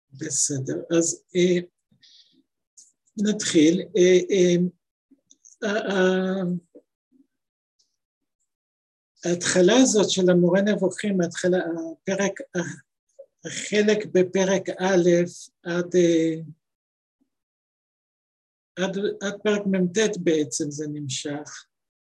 בסדר, אז נתחיל. ההתחלה הזאת של המורה נבוכים, החלק בפרק א' עד פרק מ"ט בעצם זה נמשך.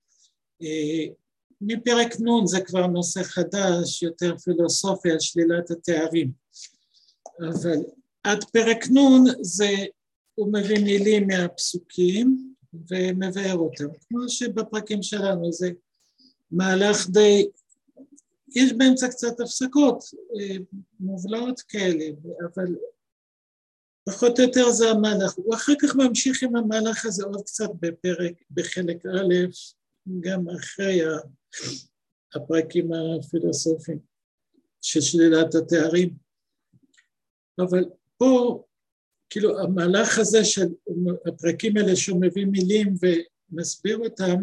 מפרק נ' זה כבר נושא חדש, יותר פילוסופי על שלילת התארים. אבל עד פרק נ' זה, הוא מביא מילים מהפסוקים ומבאר אותם. כמו שבפרקים שלנו זה מהלך די, יש באמצע קצת הפסקות מובלעות כאלה, אבל פחות או יותר זה המהלך. הוא אחר כך ממשיך עם המהלך הזה עוד קצת בחלק א', גם אחרי הפרקים הפילוסופיים של שלילת התארים. אבל פה, כאילו המהלך הזה של הפרקים האלה שהוא מביא מילים ומסביר אותם,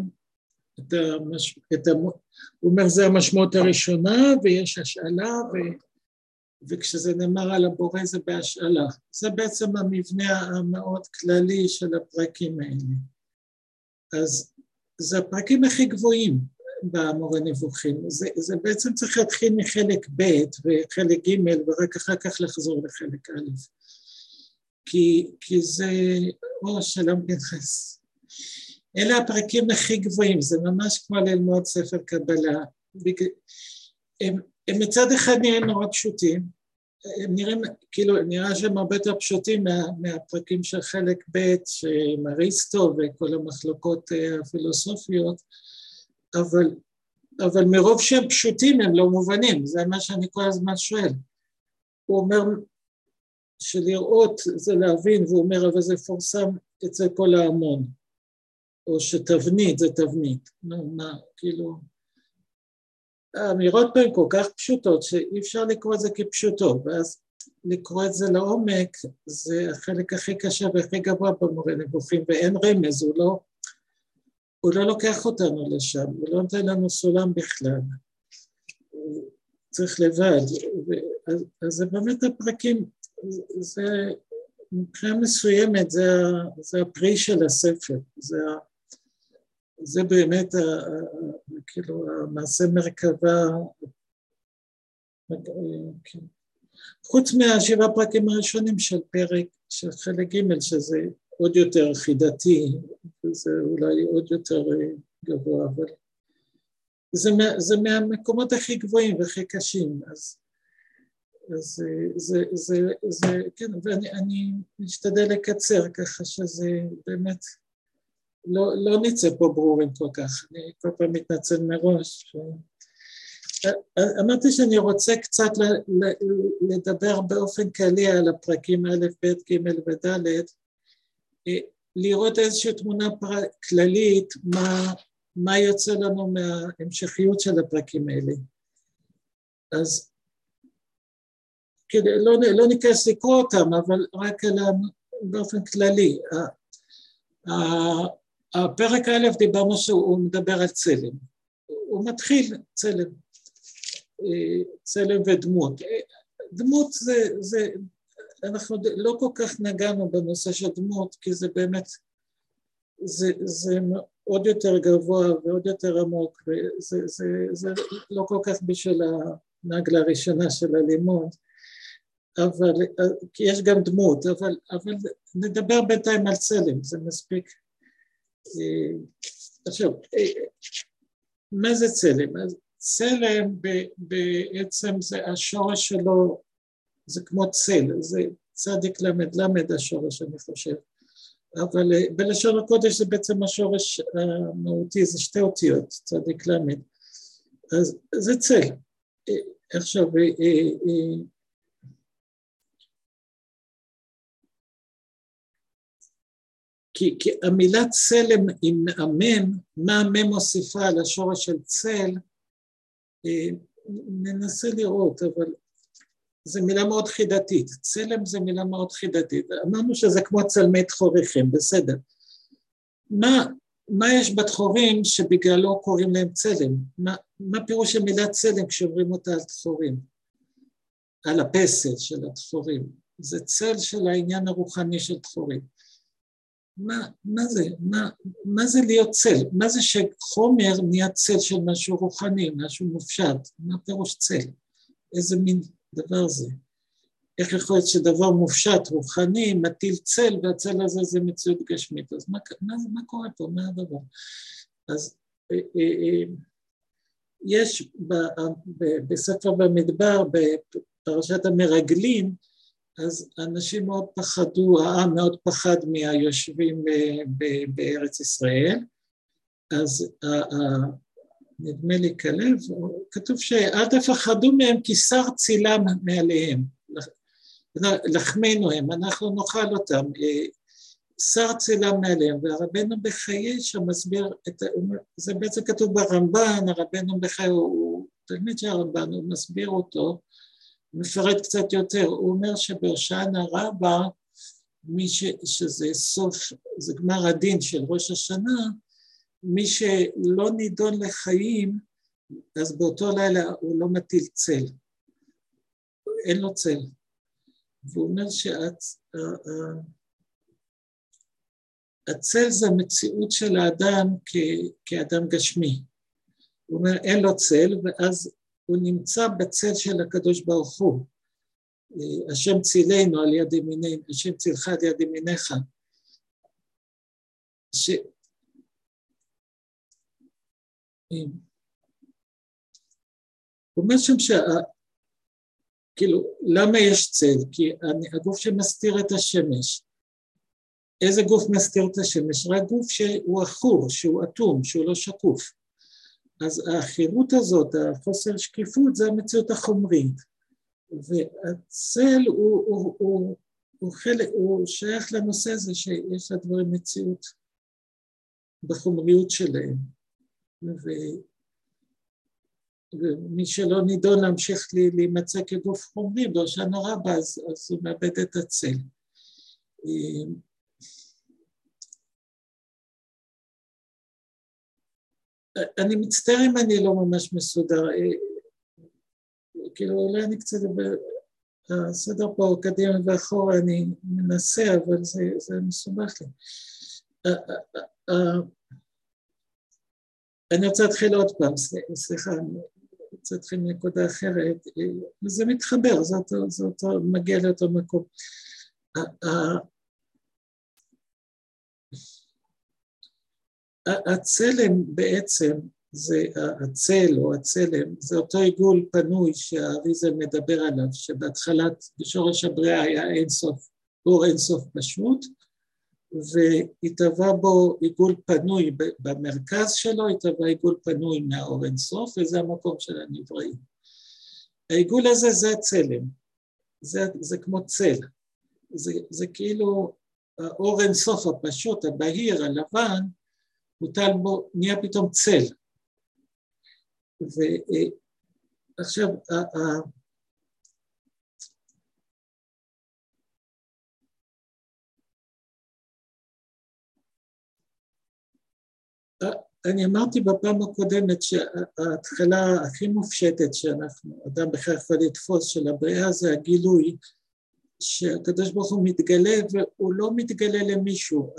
הוא אומר זה המשמעות הראשונה ויש השאלה וכשזה נאמר על הבורא זה בהשאלה. זה בעצם המבנה המאוד כללי של הפרקים האלה. אז זה הפרקים הכי גבוהים במורה נבוכים. זה בעצם צריך להתחיל מחלק ב' וחלק ג' ורק אחר כך לחזור לחלק א'. כי זה, שלום פנחס. אלה הפרקים הכי גבוהים, זה ממש כמו ללמוד ספר קבלה. הם מצד אחד נראים נורא פשוטים, הם נראים, כאילו, נראה שהם הרבה יותר פשוטים מהפרקים של חלק ב' עם אריסטו וכל המחלוקות הפילוסופיות, אבל מרוב שהם פשוטים הם לא מובנים, זה מה שאני כל הזמן שואל. הוא אומר שלראות זה להבין, והוא אומר אבל זה פורסם אצל כל ההמון, או שתבנית זה תבנית, מה, כאילו, האמירות פה הן כל כך פשוטות שאי אפשר לקרוא את זה כפשוטו, ואז לקרוא את זה לעומק זה החלק הכי קשה והכי גבוה במורה נבוכים, ואין רמז, הוא לא לוקח אותנו לשם, הוא לא נותן לנו סולם בכלל, צריך לבד, אז זה באמת הפרקים, זה מבחינה מסוימת, זה הפרי של הספר, זה באמת כאילו המעשה מרכבה, חוץ מהשבעה פרקים הראשונים של פרק, של חלק ג' שזה עוד יותר חידתי, זה אולי עוד יותר גבוה, אבל זה מהמקומות הכי גבוהים והכי קשים, אז זה, כן, ואני משתדל לקצר ככה שזה באמת, לא נצא פה ברורים כל כך, אני כל פעם מתנצל מראש. אמרתי שאני רוצה קצת לדבר באופן כללי על הפרקים א', ב', ג' וד', לראות איזושהי תמונה כללית, מה יוצא לנו מההמשכיות של הפרקים האלה. אז לא ניכנס לקרוא אותם, אבל רק באופן כללי. הפרק א' דיברנו שהוא מדבר על צלם, הוא מתחיל צלם ודמות. דמות זה, אנחנו לא כל כך נגענו בנושא של דמות, כי זה באמת, זה עוד יותר גבוה ועוד יותר עמוק, וזה לא כל כך בשביל הנגלה הראשונה של הלימוד, אבל, כי יש גם דמות, אבל נדבר בינתיים על צלם, זה מספיק. עכשיו, מה זה צלם? אז צלם בעצם זה השורש שלו, זה כמו צל, זה צדיק למד למד השורש אני חושב, אבל בלשון הקודש זה בעצם השורש המהותי, זה שתי אותיות, צדיק למד, אז זה צל. עכשיו, כי המילה צלם עם מאמן, מה המם מוסיפה על השורש של צל, ננסה לראות, אבל זו מילה מאוד חידתית, צלם זה מילה מאוד חידתית, אמרנו שזה כמו צלמי תחוריכם, בסדר. מה יש בתחורים שבגללו קוראים להם צלם? מה פירוש של מילה צלם כשאומרים אותה על תחורים? על הפסל של התחורים. זה צל של העניין הרוחני של דחורים. מה זה? מה זה להיות צל? מה זה שחומר נהיה צל של משהו רוחני, משהו מופשט? מה פירוש צל? איזה מין דבר זה? איך יכול להיות שדבר מופשט, רוחני, מטיל צל, והצל הזה זה מציאות גשמית? אז מה קורה פה? מה הדבר? אז יש בספר במדבר, בפרשת המרגלים, אז אנשים מאוד פחדו, העם מאוד פחד מהיושבים בארץ ישראל, אז נדמה לי כלב, כתוב שאל תפחדו מהם כי שר צילם מעליהם, לחמנו הם, אנחנו נאכל אותם, שר צילם מעליהם, והרבנו בחיי שמסביר, זה בעצם כתוב ברמב"ן, הרבנו בחיי הוא תלמיד של הרמב"ן, הוא מסביר אותו, מפרט קצת יותר, הוא אומר שבהושענא רבה, שזה סוף, זה גמר הדין של ראש השנה, מי שלא נידון לחיים, אז באותו לילה הוא לא מטיל צל, אין לו צל. והוא אומר שהצל זה המציאות של האדם כאדם גשמי. הוא אומר אין לו צל, ואז הוא נמצא בצל של הקדוש ברוך הוא. השם צילנו על יד ימיננו, השם צילך על יד ימינך. הוא אומר שם כאילו, למה יש צל? כי הגוף שמסתיר את השמש. איזה גוף מסתיר את השמש? רק גוף שהוא אחור, שהוא אטום, שהוא לא שקוף. אז החירות הזאת, החוסר שקיפות, זה המציאות החומרית. והצל הוא שייך לנושא הזה שיש לדברים מציאות בחומריות שלהם. ומי שלא נידון להמשיך להימצא כגוף חומרי, בהושענא רבה, אז הוא מאבד את הצל. אני מצטער אם אני לא ממש מסודר, כאילו אולי אני קצת, הסדר פה קדימה ואחורה, אני מנסה, אבל זה מסובך לי. אני רוצה להתחיל עוד פעם, סליחה, אני רוצה להתחיל מנקודה אחרת, וזה מתחבר, זה אותו, מגיע לאותו מקום. הצלם בעצם, זה הצל או הצלם, זה אותו עיגול פנוי שהאריזל מדבר עליו, שבהתחלת, בשורש הבריאה היה אינסוף, אור אינסוף פשוט, והתהווה בו עיגול פנוי במרכז שלו, התהווה עיגול פנוי מהאור אינסוף, וזה המקום של הנבראים. העיגול הזה זה הצלם, זה כמו צל, זה כאילו האור אינסוף הפשוט, הבהיר, הלבן, מוטל בו, נהיה פתאום צל. ועכשיו, אני אמרתי בפעם הקודמת שההתחלה הכי מופשטת שאנחנו, אדם בכלל יכול לתפוס של הבריאה, זה הגילוי שהקדוש ברוך הוא מתגלה והוא לא מתגלה למישהו.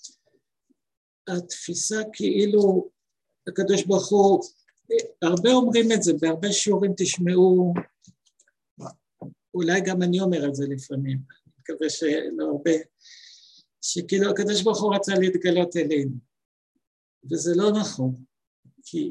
התפיסה כאילו הקדוש ברוך הוא, הרבה אומרים את זה, בהרבה שיעורים תשמעו, אולי גם אני אומר את זה לפעמים, אני מקווה שלא הרבה, שכאילו הקדוש ברוך הוא רצה להתגלות אלינו, וזה לא נכון, כי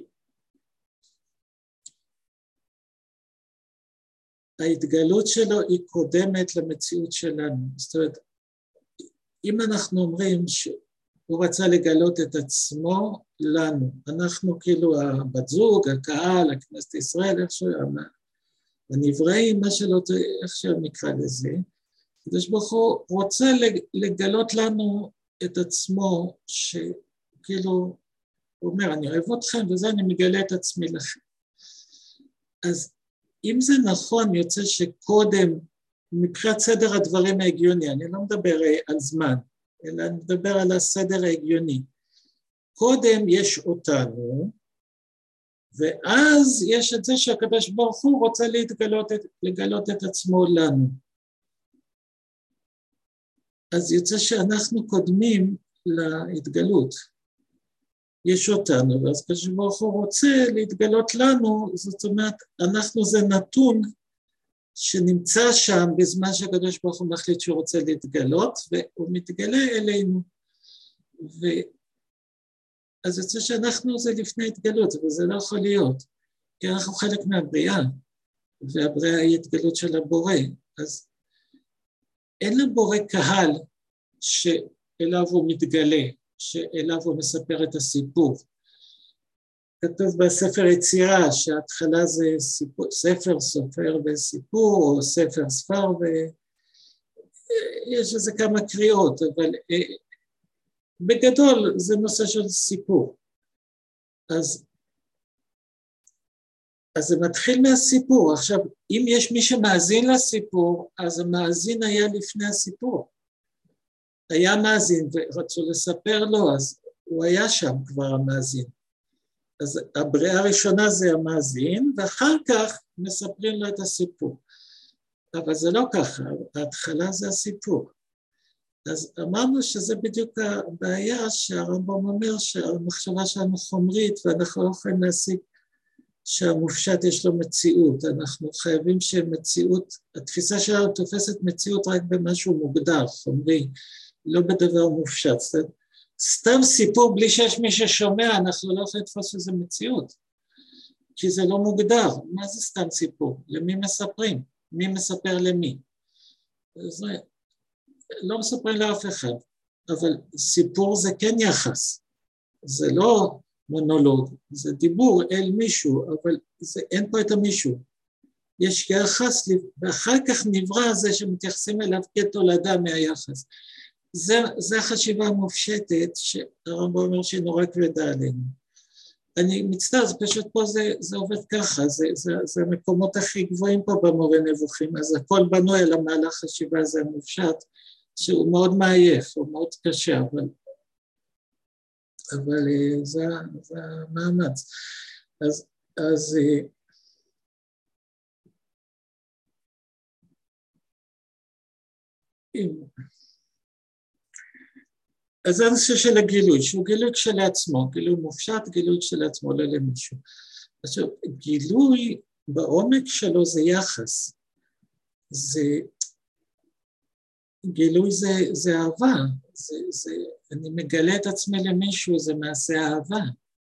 ההתגלות שלו היא קודמת למציאות שלנו, זאת אומרת, אם אנחנו אומרים הוא רצה לגלות את עצמו לנו, אנחנו כאילו הבת זוג, הקהל, הכנסת ישראל, איכשהו, הנבראים, מה שלא, איכשהו נקרא לזה, הקדוש ברוך הוא רוצה לגלות לנו את עצמו, שכאילו, הוא אומר, אני אוהב אתכם, וזה אני מגלה את עצמי לכם. אז אם זה נכון, יוצא שקודם, מבחינת סדר הדברים ההגיוני, אני לא מדבר על זמן, אלא אני מדבר על הסדר ההגיוני. קודם יש אותנו, ואז יש את זה שהקדוש ברוך הוא רוצה לגלות את עצמו לנו. אז יוצא שאנחנו קודמים להתגלות. יש אותנו, ואז הקדוש ברוך הוא רוצה להתגלות לנו, זאת אומרת, אנחנו זה נתון שנמצא שם בזמן שהקדוש ברוך הוא מחליט שהוא רוצה להתגלות, והוא מתגלה אלינו. אז יוצא שאנחנו זה לפני התגלות, וזה לא יכול להיות, כי אנחנו חלק מהבריאה, והבריאה היא התגלות של הבורא, אז אין לבורא קהל שאליו הוא מתגלה, שאליו הוא מספר את הסיפור. כתוב בספר יצירה שההתחלה זה סיפור, ספר סופר וסיפור, או ספר ספר, ויש לזה כמה קריאות, אבל בגדול זה נושא של סיפור. אז זה מתחיל מהסיפור. עכשיו, אם יש מי שמאזין לסיפור, אז המאזין היה לפני הסיפור. היה מאזין ורצו לספר לו, אז הוא היה שם כבר המאזין. אז הבריאה הראשונה זה המאזין, ואחר כך מספרים לו את הסיפור. אבל זה לא ככה, ההתחלה זה הסיפור. אז אמרנו שזה בדיוק הבעיה שהרמב"ם אומר שהמחשבה שלנו חומרית, ואנחנו לא יכולים להשיג שהמופשט יש לו מציאות. אנחנו חייבים שמציאות, התפיסה שלנו תופסת מציאות רק במשהו מוגדר, חומרי, לא בדבר מופשט. סתם סיפור בלי שיש מי ששומע, אנחנו לא יכולים לתפוס איזה מציאות, כי זה לא מוגדר. מה זה סתם סיפור? למי מספרים? מי מספר למי? זה לא מספרים לאף אחד, אבל סיפור זה כן יחס, זה לא מונולוג, זה דיבור אל מישהו, אבל אין פה את המישהו. יש יחס, ואחר כך נברא זה שמתייחסים אליו כתולדה מהיחס. זה החשיבה המופשטת שהרמב"ם אומר שהיא נורא כבדה עלינו. אני מצטער, זה פשוט פה זה עובד ככה, זה המקומות הכי גבוהים פה במורה נבוכים, אז הכל בנוי על המהלך חשיבה הזה המופשט, שהוא מאוד מעייף, הוא מאוד קשה, אבל זה המאמץ. אז זה הנושא של הגילוי, שהוא גילוי כשלעצמו, גילוי מופשט, גילוי כשלעצמו, לא למישהו. עכשיו, גילוי בעומק שלו זה יחס, גילוי זה אהבה, אני מגלה את עצמי למישהו, זה מעשה אהבה.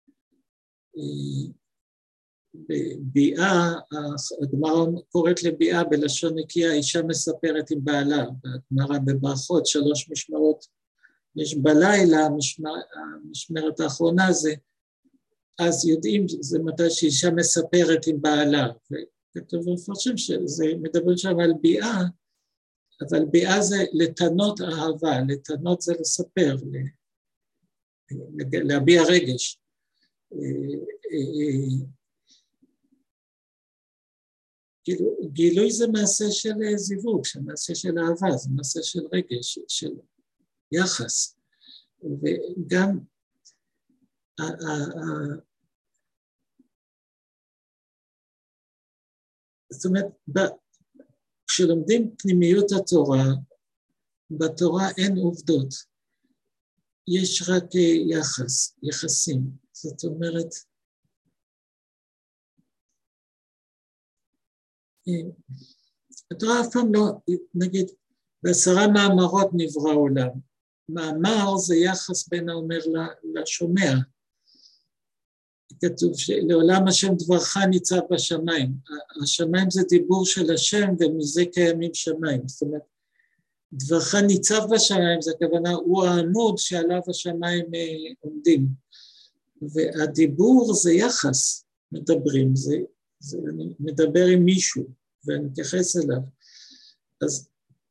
ביאה, הגמרא קוראת לביאה בלשון נקייה, אישה מספרת עם בעלה, הגמרא בברכות, 3 משמרות, יש בלילה, המשמרת האחרונה זה, אז יודעים, זה מתי שאישה מספרת עם בעלה, וכתוב ומפרשים שזה מדבר שם על ביאה, אבל ביאה זה לתנות אהבה, לתנות זה לספר, להביע רגש. גילוי זה מעשה של זיווג, מעשה של אהבה, זה מעשה של רגש, של יחס. וגם זאת אומרת, כשלומדים פנימיות התורה, בתורה אין עובדות, יש רק יחסים. זאת אומרת, התורה אף פעם לא, נגיד, ב10 מאמרות נברא עולם. מאמר זה יחס בין האומר לשומע. כתוב שלעולם השם דברך ניצב בשמיים. השמיים זה דיבור של השם ומזה קיימים שמיים. זאת אומרת, דברך ניצב בשמיים, זה הכוונה, הוא העמוד שעליו השמיים עומדים. והדיבור זה יחס, מדברים, אני מדבר עם מישהו ואני מתייחס אליו. אז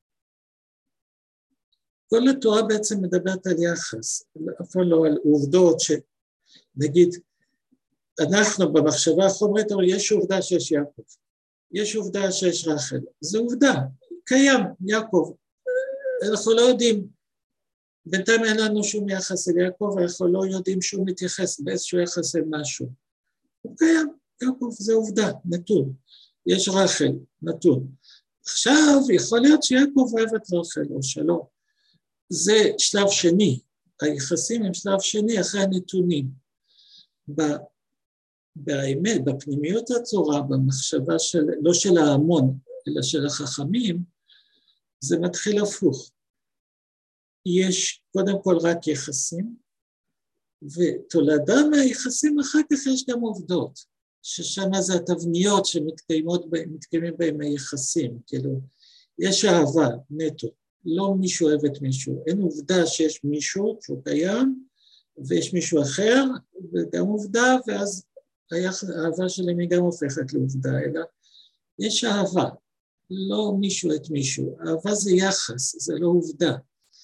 כל התורה בעצם מדברת על יחס, אף פעם לא על עובדות שנגיד, אנחנו במחשבה החומרית, אבל יש עובדה שיש יעקב, יש עובדה שיש רחל, זו עובדה, קיים יעקב, אנחנו לא יודעים, בינתיים אין לנו שום יחס אל יעקב, אנחנו לא יודעים שהוא מתייחס באיזשהו יחס אל משהו, הוא קיים, יעקב זה עובדה, נתון, יש רחל, נתון, עכשיו יכול להיות שיעקב אוהב את רחל או שלא, זה שלב שני, היחסים הם שלב שני אחרי הנתונים. באמת, בפנימיות התורה, במחשבה לא של ההמון, אלא של החכמים, זה מתחיל הפוך. יש קודם כל רק יחסים, ותולדה מהיחסים אחר כך יש גם עובדות, ששם זה התבניות שמתקיימים בהם היחסים, כאילו, יש אהבה נטו, לא מישהו אוהב את מישהו, אין עובדה שיש מישהו שהוא קיים, ויש מישהו אחר, וגם עובדה, ואז האהבה שלהם היא גם הופכת לעובדה, אלא יש אהבה, לא מישהו את מישהו, אהבה זה יחס, זה לא עובדה,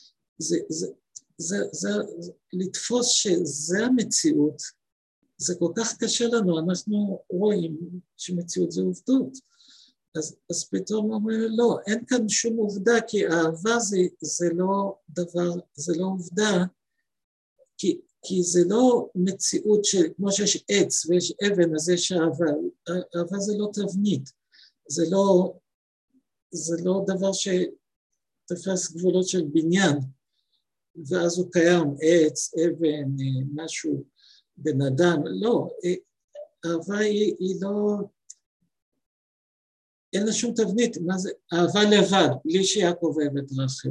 זה לתפוס שזה המציאות, זה כל כך קשה לנו, אנחנו רואים שמציאות זה עובדות, אז פתאום אומרים, לא, אין כאן שום עובדה, כי אהבה זה לא דבר, זה לא עובדה, כי זה לא מציאות כמו שיש עץ ויש אבן, אז יש אהבה, אהבה זה לא תבנית, זה לא דבר שתפס גבולות של בניין, ואז הוא קיים, עץ, אבן, משהו, בן אדם, לא, אהבה היא לא, אין לה שום תבנית, מה זה? אהבה לבד, בלי שיעקב אוהב את רחל.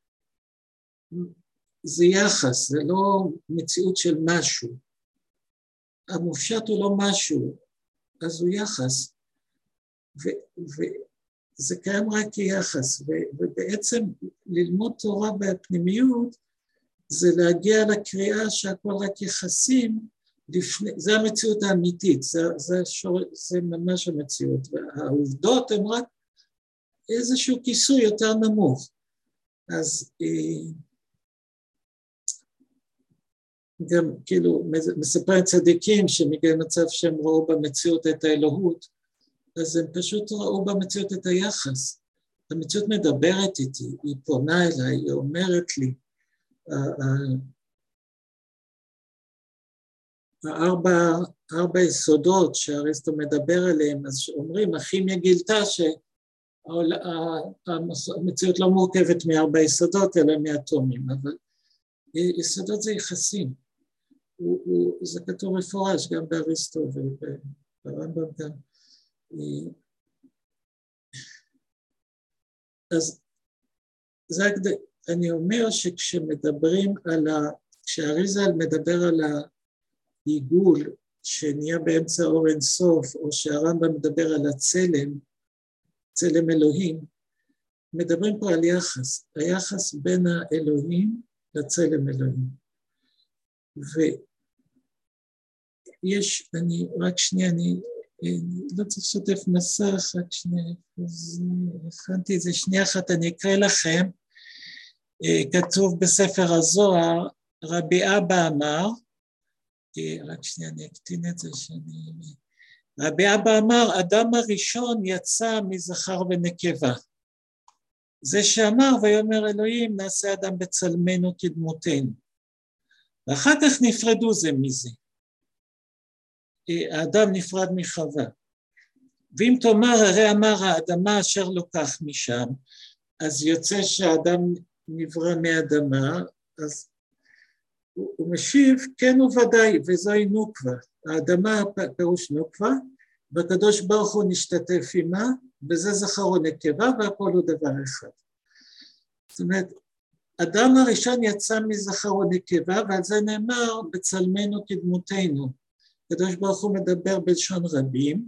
זה יחס, זה לא מציאות של משהו. המופשט הוא לא משהו, אז הוא יחס, וזה קיים רק כיחס, ובעצם ללמוד תורה בפנימיות, זה להגיע לקריאה שהכל רק יחסים, זה המציאות האמיתית, זה ממש המציאות, והעובדות הן רק איזשהו כיסוי יותר נמוך. אז גם כאילו מספר צדיקים שמגיע מצב שהם ראו במציאות את האלוהות, אז הם פשוט ראו במציאות את היחס. המציאות מדברת איתי, היא פונה אליי, היא אומרת לי, ארבע יסודות שאריסטו מדבר עליהם, אז אומרים, הכימיה גילתה שהמציאות לא מורכבת מארבע יסודות, אלא מאטומים, אבל יסודות זה יחסים. זה כתוב מפורש גם באריסטו וברמב"ם גם. אז אני אומר שכשמדברים כשהאריז"ל מדבר על העיגול שנהיה באמצע אור אין סוף, או שהרמב"ם מדבר על הצלם, צלם אלוהים, מדברים פה על יחס, היחס בין האלוהים לצלם אלוהים. ויש, רק שנייה, אני לא צריך לשתף מסך, רק שנייה, אז הכנתי את זה שנייה אחת, אני אקרא לכם, כתוב בספר הזוהר, רבי אבא אמר, רק שנייה, אני אקטין את זה רבי אבא אמר, אדם הראשון יצא מזכר ונקבה. זה שאמר, ויאמר אלוהים, נעשה אדם בצלמנו כדמותנו. ואחר כך נפרדו זה מזה. האדם נפרד מחווה. ואם תאמר, הרי אמר האדמה אשר לוקח משם, אז יוצא שהאדם נברא מאדמה, אז הוא משיב, כן וודאי, וזוהי נוקבה. האדמה פירוש נוקבה, והקדוש ברוך הוא נשתתף עמה, וזה זכר ונקבה, והכל הוא דבר אחד. זאת אומרת, אדם הראשון יצא מזכר ונקבה, ועל זה נאמר, בצלמנו כדמותנו. הקדוש ברוך הוא מדבר בלשון רבים,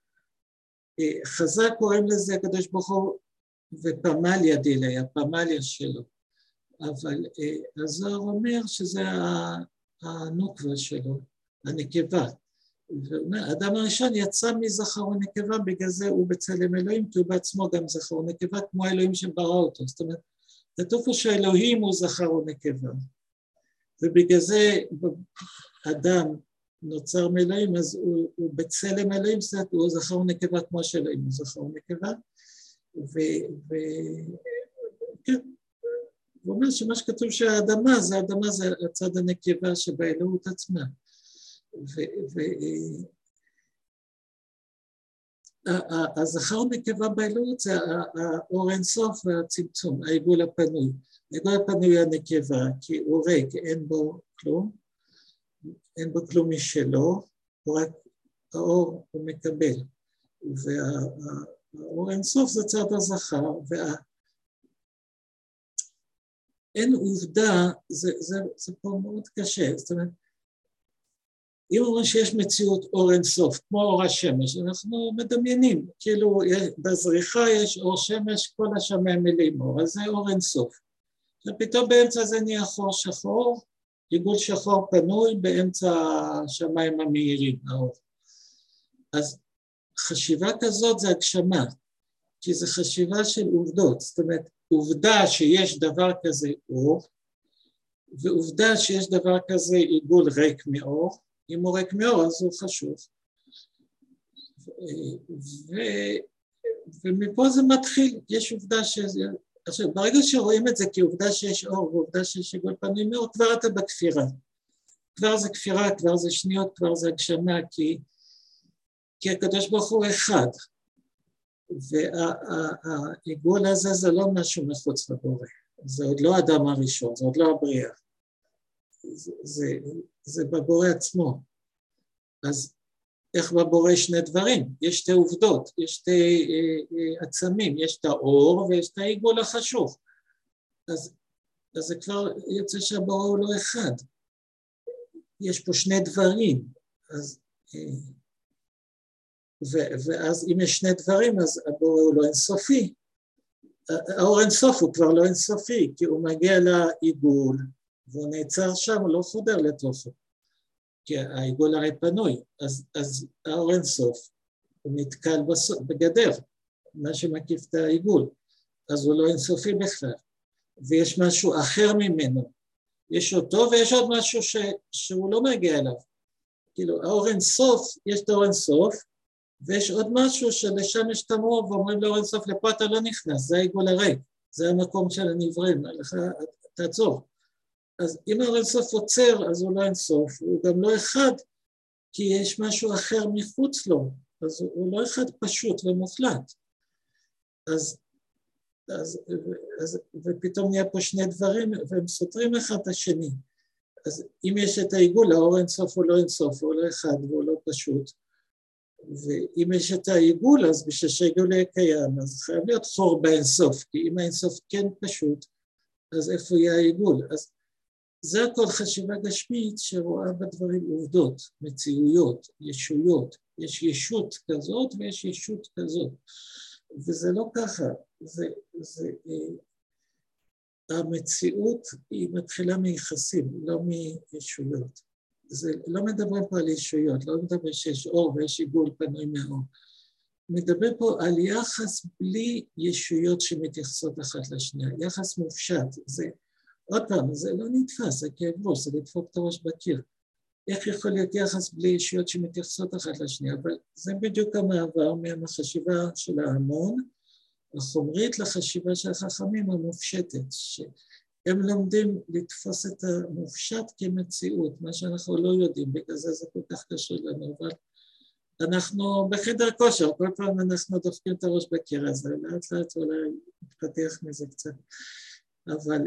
חז"ל קוראים לזה הקדוש ברוך הוא, ופמליה דילי, הפמליה שלו. אבל הזוהר אומר שזה הנוקבה שלו, הנקבה. האדם הראשון יצא מזכר ונקבה, בגלל זה הוא בצלם אלוהים, כי הוא בעצמו גם זכר ונקבה, כמו האלוהים שברא אותו. זאת אומרת, כתוב פה שהאלוהים הוא זכר ונקבה. ובגלל זה אדם נוצר מאלוהים, אז הוא בצלם אלוהים, זאת אומרת, הוא זכר ונקבה כמו שאלוהים הוא זכר ונקבה. וכן. הוא אומר שמה שכתוב שהאדמה זה הצד הנקבה שבאלוהות עצמה. הזכר ונקבה באלוהות זה האור אינסוף והצמצום, העיגול הפנוי. העיגול הפנוי הנקבה, כי הוא ריק, אין בו כלום, אין בו כלום משלו, הוא רק האור הוא מקבל. והאור אינסוף זה צד הזכר, אין עובדה, זה פה מאוד קשה, זאת אומרת, אם אומרים שיש מציאות אור אינסוף, כמו אור השמש, אנחנו מדמיינים, כאילו בזריחה יש אור שמש, כל השמיים מלאים אור, אז זה אור אינסוף. ופתאום באמצע זה נהיה חור שחור, עיגול שחור פנוי באמצע השמיים המאירים, האור. אז חשיבה כזאת זה הגשמה, כי זה חשיבה של עובדות, זאת אומרת, עובדה שיש דבר כזה אור, ועובדה שיש דבר כזה עיגול ריק מאור, אם הוא ריק מאור אז הוא חשוב. ומפה זה מתחיל, יש עובדה שזה, עכשיו ברגע שרואים את זה כעובדה שיש אור ועובדה שיש עיגול פנוי מאור, כבר אתה בכפירה. כבר זה כפירה, כבר זה שניות, כבר זה הגשמה, כי הקדוש ברוך הוא אחד. והעיגול הזה זה לא משהו מחוץ לבורא, זה עוד לא האדם הראשון, זה עוד לא הבריאה, זה בבורא עצמו. אז איך בבורא שני דברים? יש שתי עובדות, יש שתי עצמים, יש את האור ויש את העיגול החשוך, אז זה כבר יוצא שהבורא הוא לא אחד, יש פה שני דברים, ואז אם יש שני דברים, אז הבורא הוא לא אינסופי. האור אינסוף הוא כבר לא אינסופי, כי הוא מגיע לעיגול, והוא נעצר שם, הוא לא חודר לתוכו. כי העיגול הרי פנוי, אז האור אינסוף, הוא נתקל בגדר, מה שמקיף את העיגול, אז הוא לא אינסופי בכלל. ויש משהו אחר ממנו, יש אותו ויש עוד משהו שהוא לא מגיע אליו. כאילו, האור אינסוף, יש את האור אינסוף, ויש עוד משהו שלשם יש תמרור ואומרים לאור אינסוף, לפה אתה לא נכנס, זה העיגול הריק, זה המקום של הנבראים, לך תעצור. אז אם האור אינסוף עוצר, אז הוא לא אינסוף, הוא גם לא אחד, כי יש משהו אחר מחוץ לו, אז הוא לא אחד פשוט ומוחלט. ופתאום נהיה פה שני דברים, והם סותרים אחד את השני. אז אם יש את העיגול, האור אינסוף הוא לא אינסוף, הוא לא אחד והוא לא פשוט, ואם יש את העיגול, אז בשביל שהעיגול יהיה קיים, אז חייב להיות חור באינסוף, כי אם האינסוף כן פשוט, אז איפה יהיה העיגול? אז זה הכל חשיבה גשמית שרואה בדברים עובדות, מציאויות, ישויות. יש ישות כזאת ויש ישות כזאת, וזה לא ככה. המציאות היא מתחילה מיחסים, לא מישויות. לא מדברים פה על ישויות, לא מדברים שיש אור ויש עיגול פנוי מהאור. מדבר פה על יחס בלי ישויות שמתייחסות אחת לשנייה, יחס מופשט. זה, עוד פעם, זה לא נתפס, זה כאב ראש, זה לדפוק את הראש בקיר. איך יכול להיות יחס בלי ישויות שמתייחסות אחת לשנייה? אבל זה בדיוק המעבר מהחשיבה של ההמון, החומרית לחשיבה של החכמים המופשטת, הם לומדים לתפוס את המופשט כמציאות, מה שאנחנו לא יודעים, בגלל זה כל כך קשה לנו, אבל אנחנו בחדר כושר, כל פעם אנחנו דופקים את הראש בקיר הזה, לאט לאט אולי נתפתח מזה קצת, אבל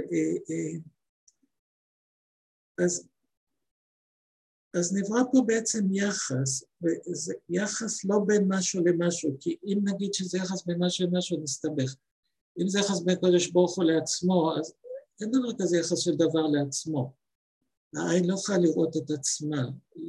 אז נברא פה בעצם יחס, וזה יחס לא בין משהו למשהו, כי אם נגיד שזה יחס בין משהו למשהו נסתבך, אם זה יחס בין קדוש ברוך הוא לעצמו, אז אין דבר כזה יחס של דבר לעצמו. העין לא יכולה לראות את עצמה.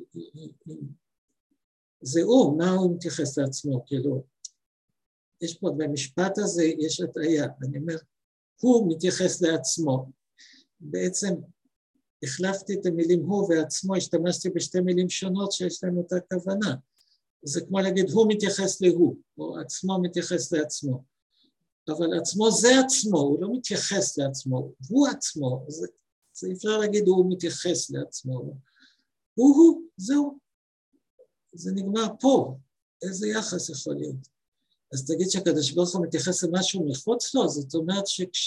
זה הוא, מה הוא מתייחס לעצמו? כאילו, יש פה במשפט הזה, יש הטעיה. אני אומר, הוא מתייחס לעצמו. בעצם החלפתי את המילים הוא ועצמו, השתמשתי בשתי מילים שונות שיש להם אותה כוונה. זה כמו להגיד, הוא מתייחס להוא, או עצמו מתייחס לעצמו. אבל עצמו זה עצמו, הוא לא מתייחס לעצמו, הוא עצמו, זה אפשר להגיד הוא מתייחס לעצמו, הוא, זהו, זה נגמר פה, איזה יחס יכול להיות? אז תגיד שהקדוש ברוך הוא מתייחס למשהו מחוץ לו, זאת אומרת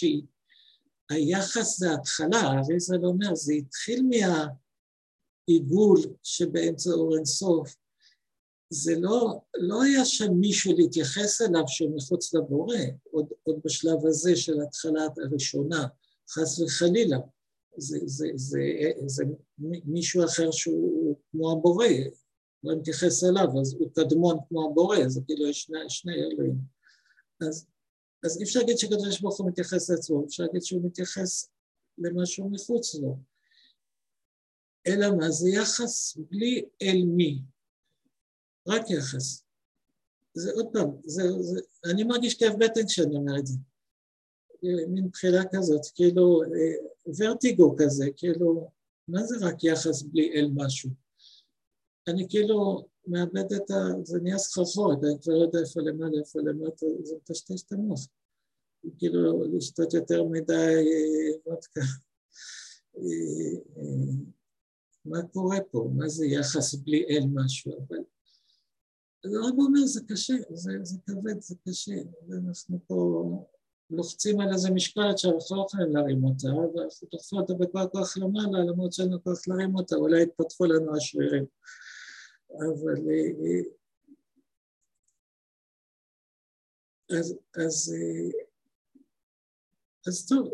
שהיחס זה ההתחלה, האריז"ל אומר, זה התחיל מהעיגול שבאמצע אור אינסוף, זה לא היה שם מישהו להתייחס אליו שהוא מחוץ לבורא, עוד בשלב הזה של התחלת הראשונה, חס וחלילה, זה מישהו אחר שהוא כמו הבורא, לא מתייחס אליו, אז הוא קדמון כמו הבורא, זה כאילו יש שני אלוהים. אז אי אפשר להגיד שקדוש ברוך הוא מתייחס לעצמו, אפשר להגיד שהוא מתייחס למשהו מחוץ לו. אלא מה? זה יחס בלי אל מי. רק יחס. זה עוד פעם, אני מרגיש כאב בטן כשאני אומר את זה. מין בחילה כזאת, כאילו ורטיגו כזה, כאילו, מה זה רק יחס בלי אל משהו? אני כאילו מאבד זה נהיה סחרחורת, אני כבר לא יודע איפה למעלה, איפה למטה, זה מטשטש את המוח. כאילו לשתות יותר מדי וודקה. מה קורה פה? מה זה יחס בלי אל משהו? אבל הרב אומר, זה קשה, זה כבד, זה קשה. אנחנו פה לוחצים על איזה משקלת שאנחנו לא יכולים להרים אותה, ואנחנו תוחפים אותה בכוח למעלה, למרות שאין כוח להרים אותה, אולי התפתחו לנו השרירים. אבל אז טוב,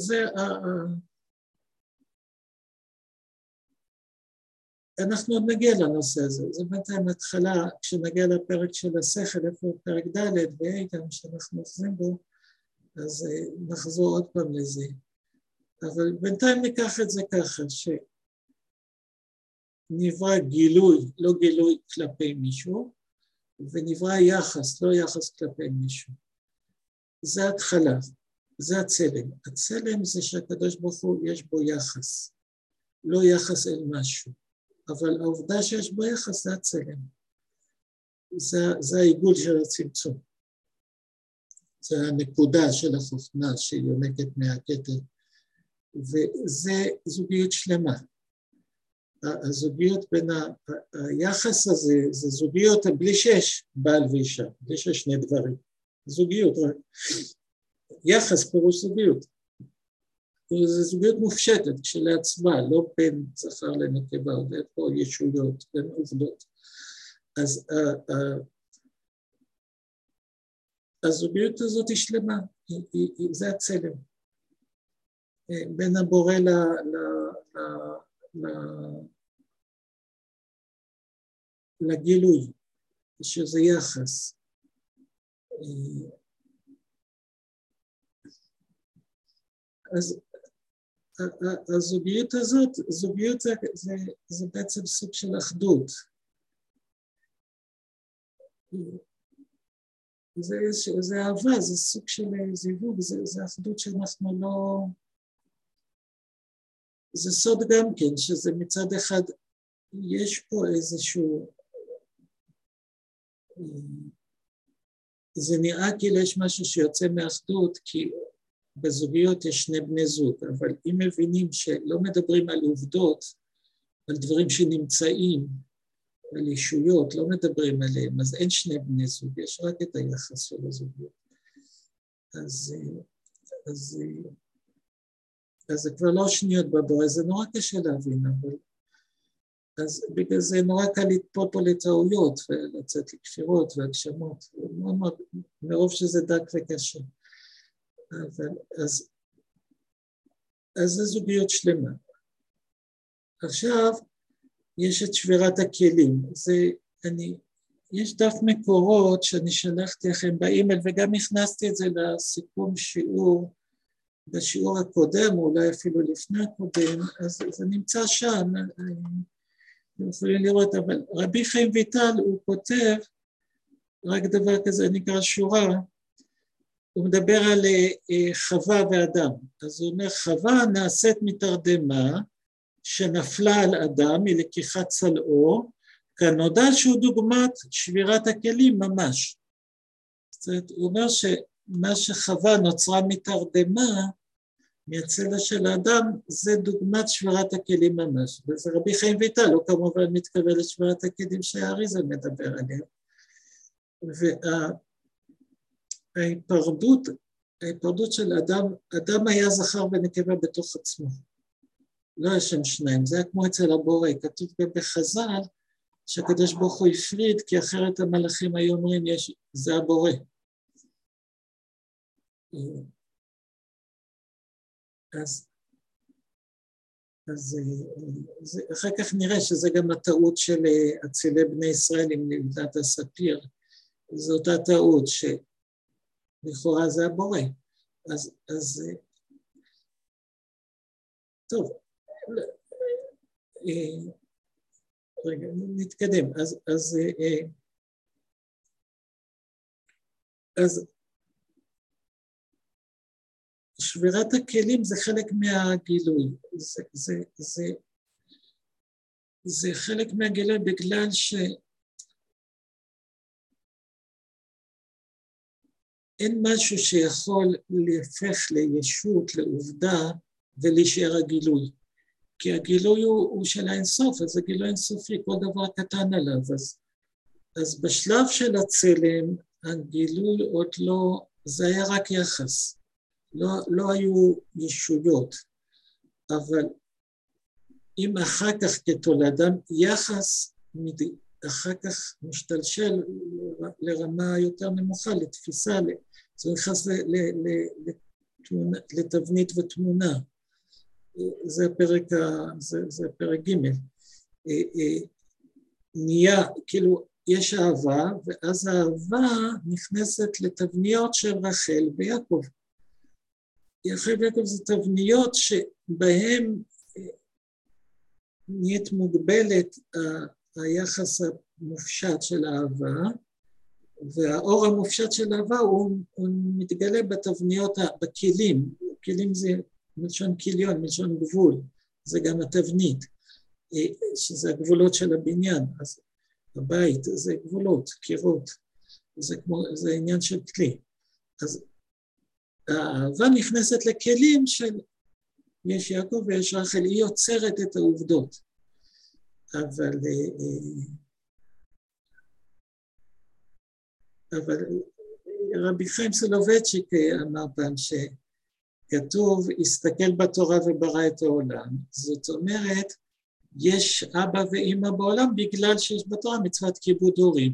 אנחנו עוד נגיע לנושא הזה, זה בינתיים התחלה, כשנגיע לפרק של השכל, איפה פרק ד' גם שאנחנו אוחזים בו, אז נחזור עוד פעם לזה. אבל בינתיים ניקח את זה ככה, שנברא גילוי, לא גילוי כלפי מישהו, ונברא יחס, לא יחס כלפי מישהו. זה התחלה, זה הצלם. הצלם זה שהקדוש ברוך הוא יש בו יחס, לא יחס אל משהו. אבל העובדה שיש בו יחס זה הצלם. זה העיגול של הצמצום. זה הנקודה של החוכמה שהיא יונקת מהכתר. וזה זוגיות שלמה. הזוגיות בין היחס הזה, זה זוגיות בלי שיש בעל ואישה, בלי שיש שני דברים. זוגיות, יחס פירוש זוגיות. זו זוגיות מופשטת כשלעצמה, לא בין זכר לנקבה, ואין פה ישויות, בין עובדות. אז הזוגיות הזאת היא שלמה, זה הצלם. בין הבורא לגילוי, שזה יחס. אז הזוגיות הזאת, זוגיות זה בעצם סוג של אחדות. זה אהבה, זה סוג של זיווג, זה אחדות שאנחנו לא... זה סוד גם כן, שזה מצד אחד, יש פה איזשהו... זה נראה כאילו יש משהו שיוצא מאחדות, כי בזוגיות יש שני בני זוג, אבל אם מבינים שלא מדברים על עובדות, על דברים שנמצאים, על אישויות, לא מדברים עליהם, אז אין שני בני זוג, יש רק את היחס של הזוגיות. אז זה כבר לא שניות בבורא, זה נורא קשה להבין, אבל... אז בגלל זה נורא קל לטפול פה לטעויות, ולצאת לכפירות והגשמות, מרוב שזה דק וקשה. אז זה זוגיות שלמה. עכשיו, יש את שבירת הכלים. יש דף מקורות שאני שלחתי לכם באימייל, וגם הכנסתי את זה לסיכום שיעור, בשיעור הקודם, או אולי אפילו לפני הקודם, אז זה נמצא שם, אתם יכולים לראות, אבל רבי חיים ויטל הוא כותב, רק דבר כזה נקרא שורה, הוא מדבר על חווה ואדם, אז הוא אומר, חווה נעשית מתרדמה, שנפלה על אדם מלקיחת צלעו, כנודע שהוא דוגמת שבירת הכלים ממש. זאת אומרת, הוא אומר שמה שחווה נוצרה מתרדמה, מהצלע של האדם, זה דוגמת שבירת הכלים ממש. וזה רבי חיים ויטל, הוא כמובן מתכוון לשבירת הכלים שהאריזל מדבר עליהם. ההיפרדות של אדם היה זכר ונקבה בתוך עצמו. לא היה שם שניים, זה היה כמו אצל הבורא, כתוב גם בחז"ל, שהקדוש ברוך הוא הפריד, כי אחרת המלאכים היו אומרים, זה הבורא. אז אחר כך נראה שזה גם הטעות של אצילי בני ישראל עם נבלת הספיר. זו אותה טעות שלכאורה זה הבורא. אז טוב, רגע, נתקדם. אז שבירת הכלים זה חלק מהגילוי, זה חלק מהגילוי בגלל אין משהו שיכול להפך לישות, לעובדה, ולהישאר הגילוי. כי הגילוי הוא של האינסוף, אז זה גילוי אינסופי, כל דבר קטן עליו. אז בשלב של הצלם, הגילוי עוד לא, זה היה רק יחס. לא היו ישויות, אבל אם אחר כך כתולדה, יחס אחר כך משתלשל לרמה יותר נמוכה, לתפיסה, זה נכנס לתבנית ותמונה. זה פרק ג'. נהיה, כאילו, יש אהבה, ואז האהבה נכנסת לתבניות של רחל ויעקב. רחל ויעקב זה תבניות שבהן נהיית מוגבלת היחס המופשט של האהבה, והאור המופשט של האהבה הוא מתגלה בתבניות, בכלים. כלים זה מלשון כיליון, מלשון גבול, זה גם התבנית, שזה הגבולות של הבניין, אז הבית זה גבולות, קירות, זה עניין של כלי. אז האהבה נכנסת לכלים של יש יעקב ויש רחל, היא יוצרת את העובדות. אבל רבי חיים סולובייצ'יק אמר פעם שכתוב, הסתכל בתורה וברא את העולם. זאת אומרת, יש אבא ואמא בעולם בגלל שיש בתורה מצוות כיבוד הורים.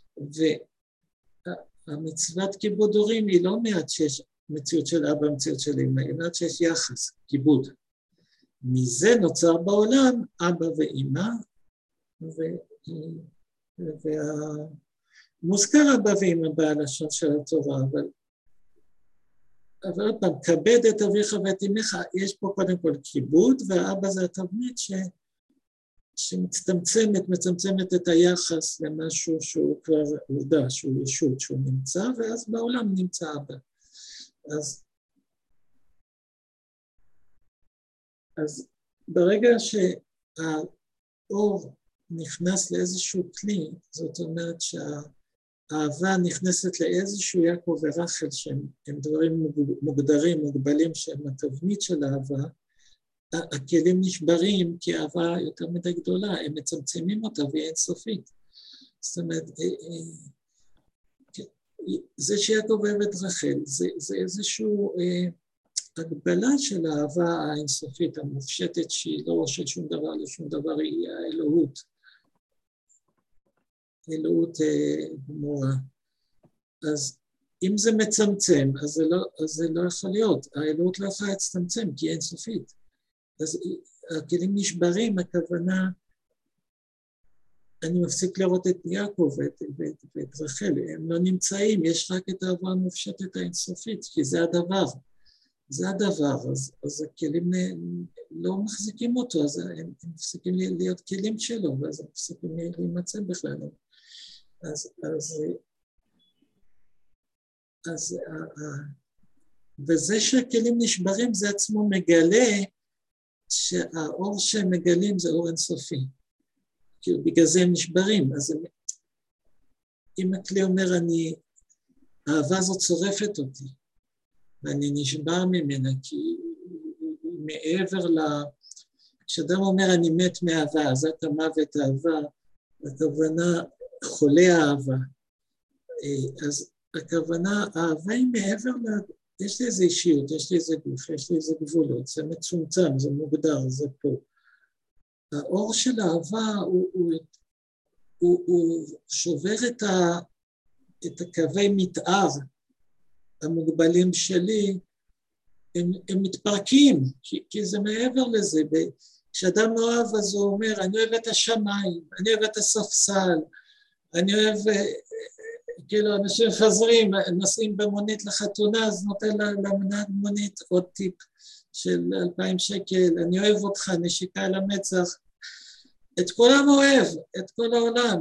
והמצוות כיבוד הורים היא לא אומרת שיש מציאות של אבא, מציאות של אמא, היא אומרת שיש יחס, כיבוד. מזה נוצר בעולם אבא ואמא, מוזכר אבא ואמא בלשון של התורה, אבל עוד פעם, כבד את אביך ואת אמך, יש פה קודם כל כיבוד, והאבא זה התבנית מצמצמת את היחס למשהו שהוא כבר עובדה, שהוא ישות, שהוא נמצא, ואז בעולם נמצא אבא. אז ברגע שהאור נכנס לאיזשהו כלי, זאת אומרת שהאהבה נכנסת לאיזשהו יעקב ורחל, שהם דברים מוגדרים, מוגבלים, שהם התבנית של האהבה, הכלים נשברים כי האהבה יותר מדי גדולה, הם מצמצמים אותה והיא אינסופית. זאת אומרת, זה שיעקב אוהב את רחל, זה איזשהו הגבלה של האהבה האינסופית, המופשטת שהיא לא של שום דבר לשום דבר, היא האלוהות. אלוהות גמורה. אז אם זה מצמצם, אז זה לא יכול להיות. האלוהות לא יכולה להצטמצם כי היא אינסופית. אז הכלים נשברים, הכוונה, אני מפסיק לראות את יעקב ואת רחל, הם לא נמצאים, יש רק את האהבה המופשטת האינסופית, כי זה הדבר. זה הדבר, אז הכלים לא מחזיקים אותו, אז הם מפסיקים להיות כלים שלו, ואז הם מפסיקים להימצא בכלל. וזה שהכלים נשברים, זה עצמו מגלה שהאור שהם מגלים זה אור אינסופי. כאילו בגלל זה הם נשברים, אז אם הכלי אומר, האהבה הזאת צורפת אותי, ואני נשבר ממנה, כי מעבר כשאדם אומר אני מת מאהבה, אז אתה מוות אהבה, הכוונה חולה אהבה, אז הכוונה, האהבה היא מעבר יש לי איזו אישיות, יש לי איזה גוף, יש לי איזה גבולות, זה מצומצם, זה מוגדר, זה פה. האור של האהבה הוא שובר את הקווי מתאר המוגבלים שלי, הם מתפרקים, כי זה מעבר לזה. כשאדם אוהב, אז הוא אומר, אני אוהב את השמיים, אני אוהב את הספסל, אני אוהב, כאילו, אנשים מפזרים, נוסעים במונית לחתונה, אז נותן למנהג מונית עוד טיפ של 2,000 שקל, אני אוהב אותך, נשיקה על המצח, את כולם אוהב, את כל העולם,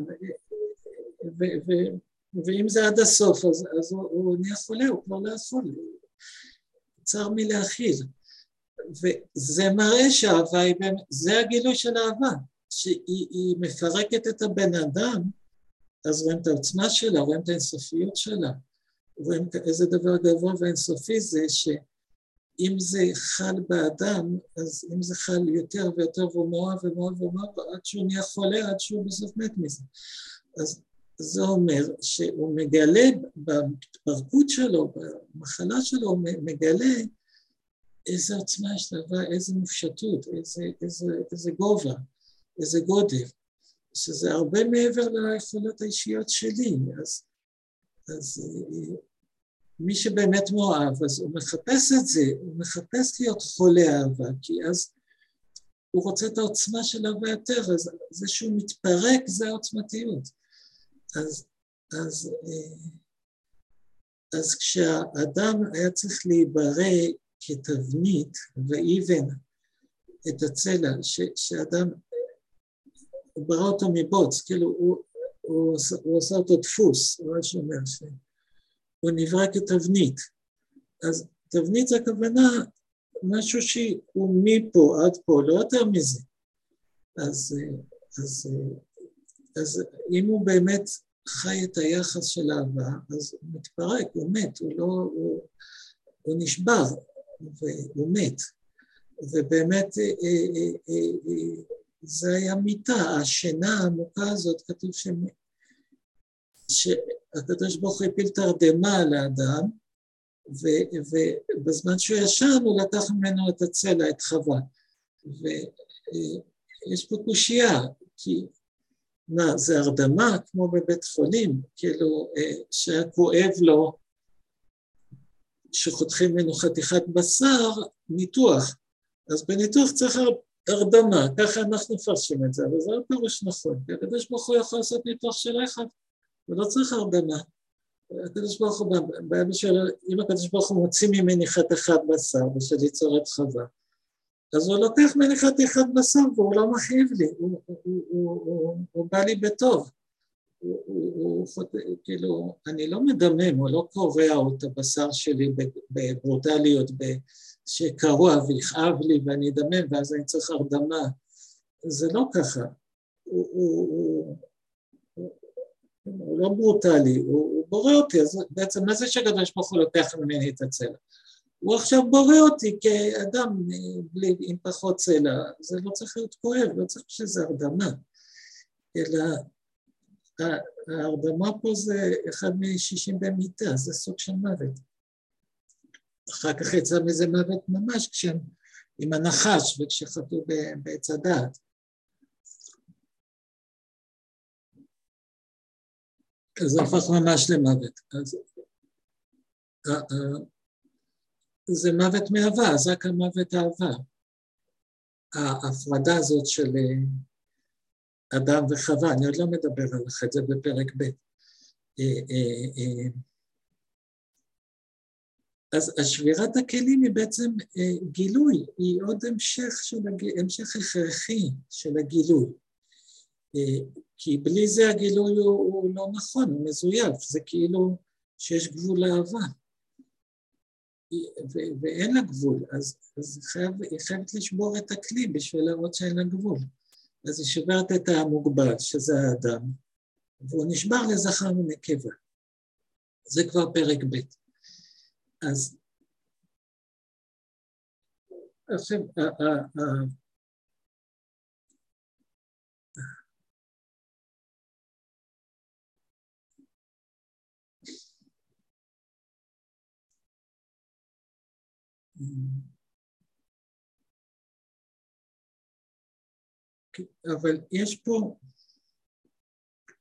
ואם זה עד הסוף, אז הוא נהיה חולה, הוא כבר לא יכול, צר מלהכיל. וזה מראה שהאהבה היא באמת, זה הגילוי של האהבה, שהיא מפרקת את הבן אדם, אז רואים את העוצמה שלה, רואים את האינסופיות שלה, רואים איזה דבר גבוה ואינסופי זה, שאם זה חל באדם, אז אם זה חל יותר ויותר ומאוהב ומאוהב ומאוהב, עד שהוא נהיה חולה, עד שהוא בסוף מת מזה. אז זה אומר שהוא מגלה בהתפרקות שלו, במחלה שלו, הוא מגלה איזה עוצמה יש לה, איזה מופשטות, איזה גובה, איזה גודל, שזה הרבה מעבר ליכולות האישיות שלי. אז מי שבאמת מאוהב, אז הוא מחפש את זה, הוא מחפש להיות חולה אהבה, כי אז הוא רוצה את העוצמה של אהבה יותר, אז זה שהוא מתפרק זה העוצמתיות. אז כשהאדם היה צריך להיברא כתבנית ואיבן את הצלע, שאדם, הוא ברא אותו מבוץ, כאילו הוא עשה אותו דפוס, הוא אומר שהוא נברא כתבנית. אז תבנית זה הכוונה משהו שהוא מפה עד פה, לא יותר מזה. אז אם הוא באמת חי את היחס של האהבה, אז הוא מתפרק, הוא מת, הוא נשבר והוא מת. ובאמת זה היה מיטה, השינה העמוקה הזאת, כתוב שהקדוש ברוך הוא הפיל תרדמה על האדם, ובזמן שהוא ישן הוא לקח ממנו את הצלע, את חווה. ויש פה קושייה, כי מה, זה הרדמה כמו בבית חולים, כאילו שהיה כואב לו, שחותכים ממנו חתיכת בשר, ניתוח. אז בניתוח צריך הרדמה, ככה אנחנו מפרשים את זה, אבל זה לא פירוש נכון. הקדוש ברוך הוא יכול לעשות ניתוח של אחד, ולא צריך הרדמה. הקדוש ברוך הוא, אם הקדוש ברוך הוא מוציא ממני חתיכת בשר, בשביל ליצור את חווה, אז הוא לוקח ממני חתיכת בשר, והוא לא מכאיב לי, הוא בא לי בטוב. כאילו, אני לא מדמם, הוא לא קורע את הבשר שלי בברוטליות, שקרוע ויכאב לי ואני אדמם, ואז אני צריך הרדמה. זה לא ככה. הוא לא ברוטלי, הוא בורא אותי, אז בעצם מה זה שקדוש ברוך הוא לוקח ממני את הצלע? הוא עכשיו בורא אותי כאדם עם פחות צלע, זה לא צריך להיות כואב, לא צריך שזה הרדמה, אלא ההרדמה פה זה אחד מ-60 במיטה, זה סוג של מוות. אחר כך יצא מזה מוות ממש עם הנחש וכשחטאו בעץ הדעת. אז זה הפך ממש למוות. אז זה מוות מאהבה, זה רק המוות אהבה. ההפרדה הזאת של אדם וחווה, אני עוד לא מדבר על זה בפרק ב'. אז השבירת הכלים היא בעצם גילוי, היא עוד המשך הכרחי של הגילוי. כי בלי זה הגילוי הוא לא נכון, הוא מזויף, זה כאילו שיש גבול לאהבה. ואין לה גבול, אז היא חייבת לשבור את הכלי בשביל להראות שאין לה גבול. אז היא שוברת את המוגבל, שזה האדם, והוא נשבר לזכר ונקבה. זה כבר פרק ב'. אז עכשיו, אבל יש פה,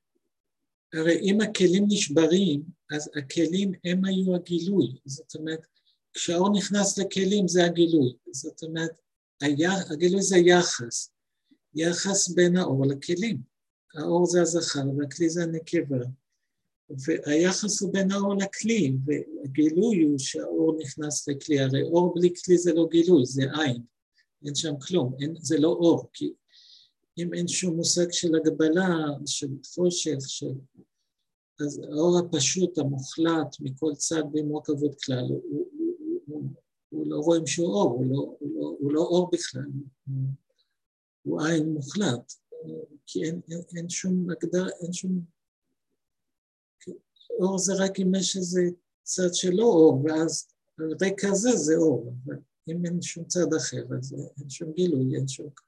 הרי אם הכלים נשברים, אז הכלים הם היו הגילוי, זאת אומרת, כשהאור נכנס לכלים זה הגילוי, זאת אומרת, הגילוי זה יחס בין האור לכלים, האור זה הזכר והכלי זה הנקבה, והיחס הוא בין האור לכלי, והגילוי הוא שהאור נכנס לכלי, הרי אור בלי כלי זה לא גילוי, זה עין, אין שם כלום, זה לא אור, כי אם אין שום מושג של הגבלה, של חושך, אז האור הפשוט, המוחלט, מכל צד במורכבות כלל, הוא לא רואים שהוא אור, הוא לא אור בכלל, הוא עין מוחלט, כי אין שום הגדרה, אין שום... אור זה רק אם יש איזה צד שלא אור, ואז על רקע הזה זה אור, אבל אם אין שום צד אחר, אז אין שום גילוי, אין שום...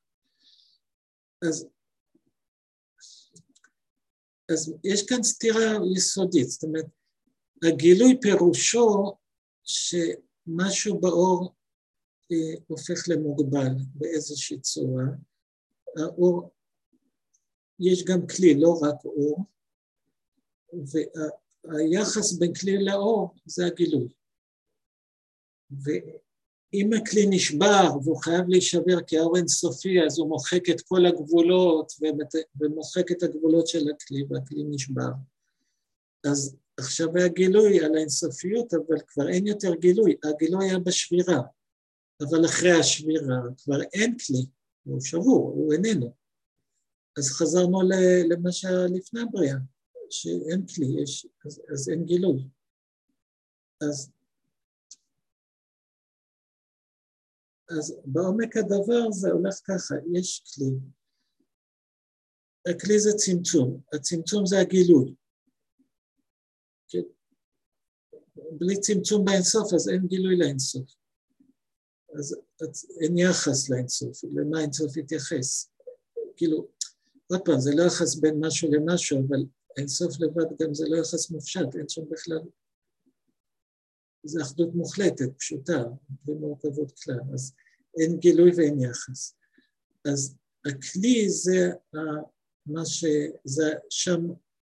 אז יש כאן סתירה יסודית, זאת אומרת, הגילוי פירושו שמשהו באור הופך למוגבל באיזושהי צורה, האור, יש גם כלי, לא רק אור, והיחס בין כלי לאור זה הגילוי. ואם הכלי נשבר והוא חייב להישבר כי האור אינסופי, אז הוא מוחק את כל הגבולות ומוחק את הגבולות של הכלי, והכלי נשבר. אז עכשיו היה גילוי על האינסופיות, אבל כבר אין יותר גילוי, הגילוי היה בשבירה, אבל אחרי השבירה כבר אין כלי, הוא שבור, הוא איננו. אז חזרנו למה שהיה לפני הבריאה, שאין כלי, אז אין גילוי. אז בעומק הדבר זה הולך ככה, יש כלי. הכלי זה צמצום, הצמצום זה הגילוי. בלי צמצום באינסוף, אז אין גילוי לאינסוף. אז אין יחס לאינסוף, למה אינסוף יתייחס. כאילו, עוד פעם, זה לא יחס בין משהו למשהו, אבל אינסוף לבד גם זה לא יחס מופשט, אין שם בכלל. זה אחדות מוחלטת, פשוטה, במורכבות כלל, אז אין גילוי ואין יחס. אז הכלי זה מה שזה שם,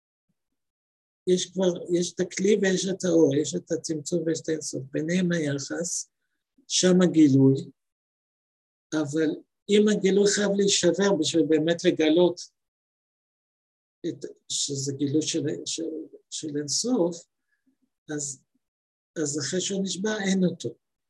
יש את הכלי ויש את האור, יש את הצמצום ויש את האינסוף, ביניהם היחס, שם הגילוי, אבל אם הגילוי חייב להישבר בשביל באמת לגלות שזה גילוי של אינסוף, אז אחרי שהוא נשבע אין אותו.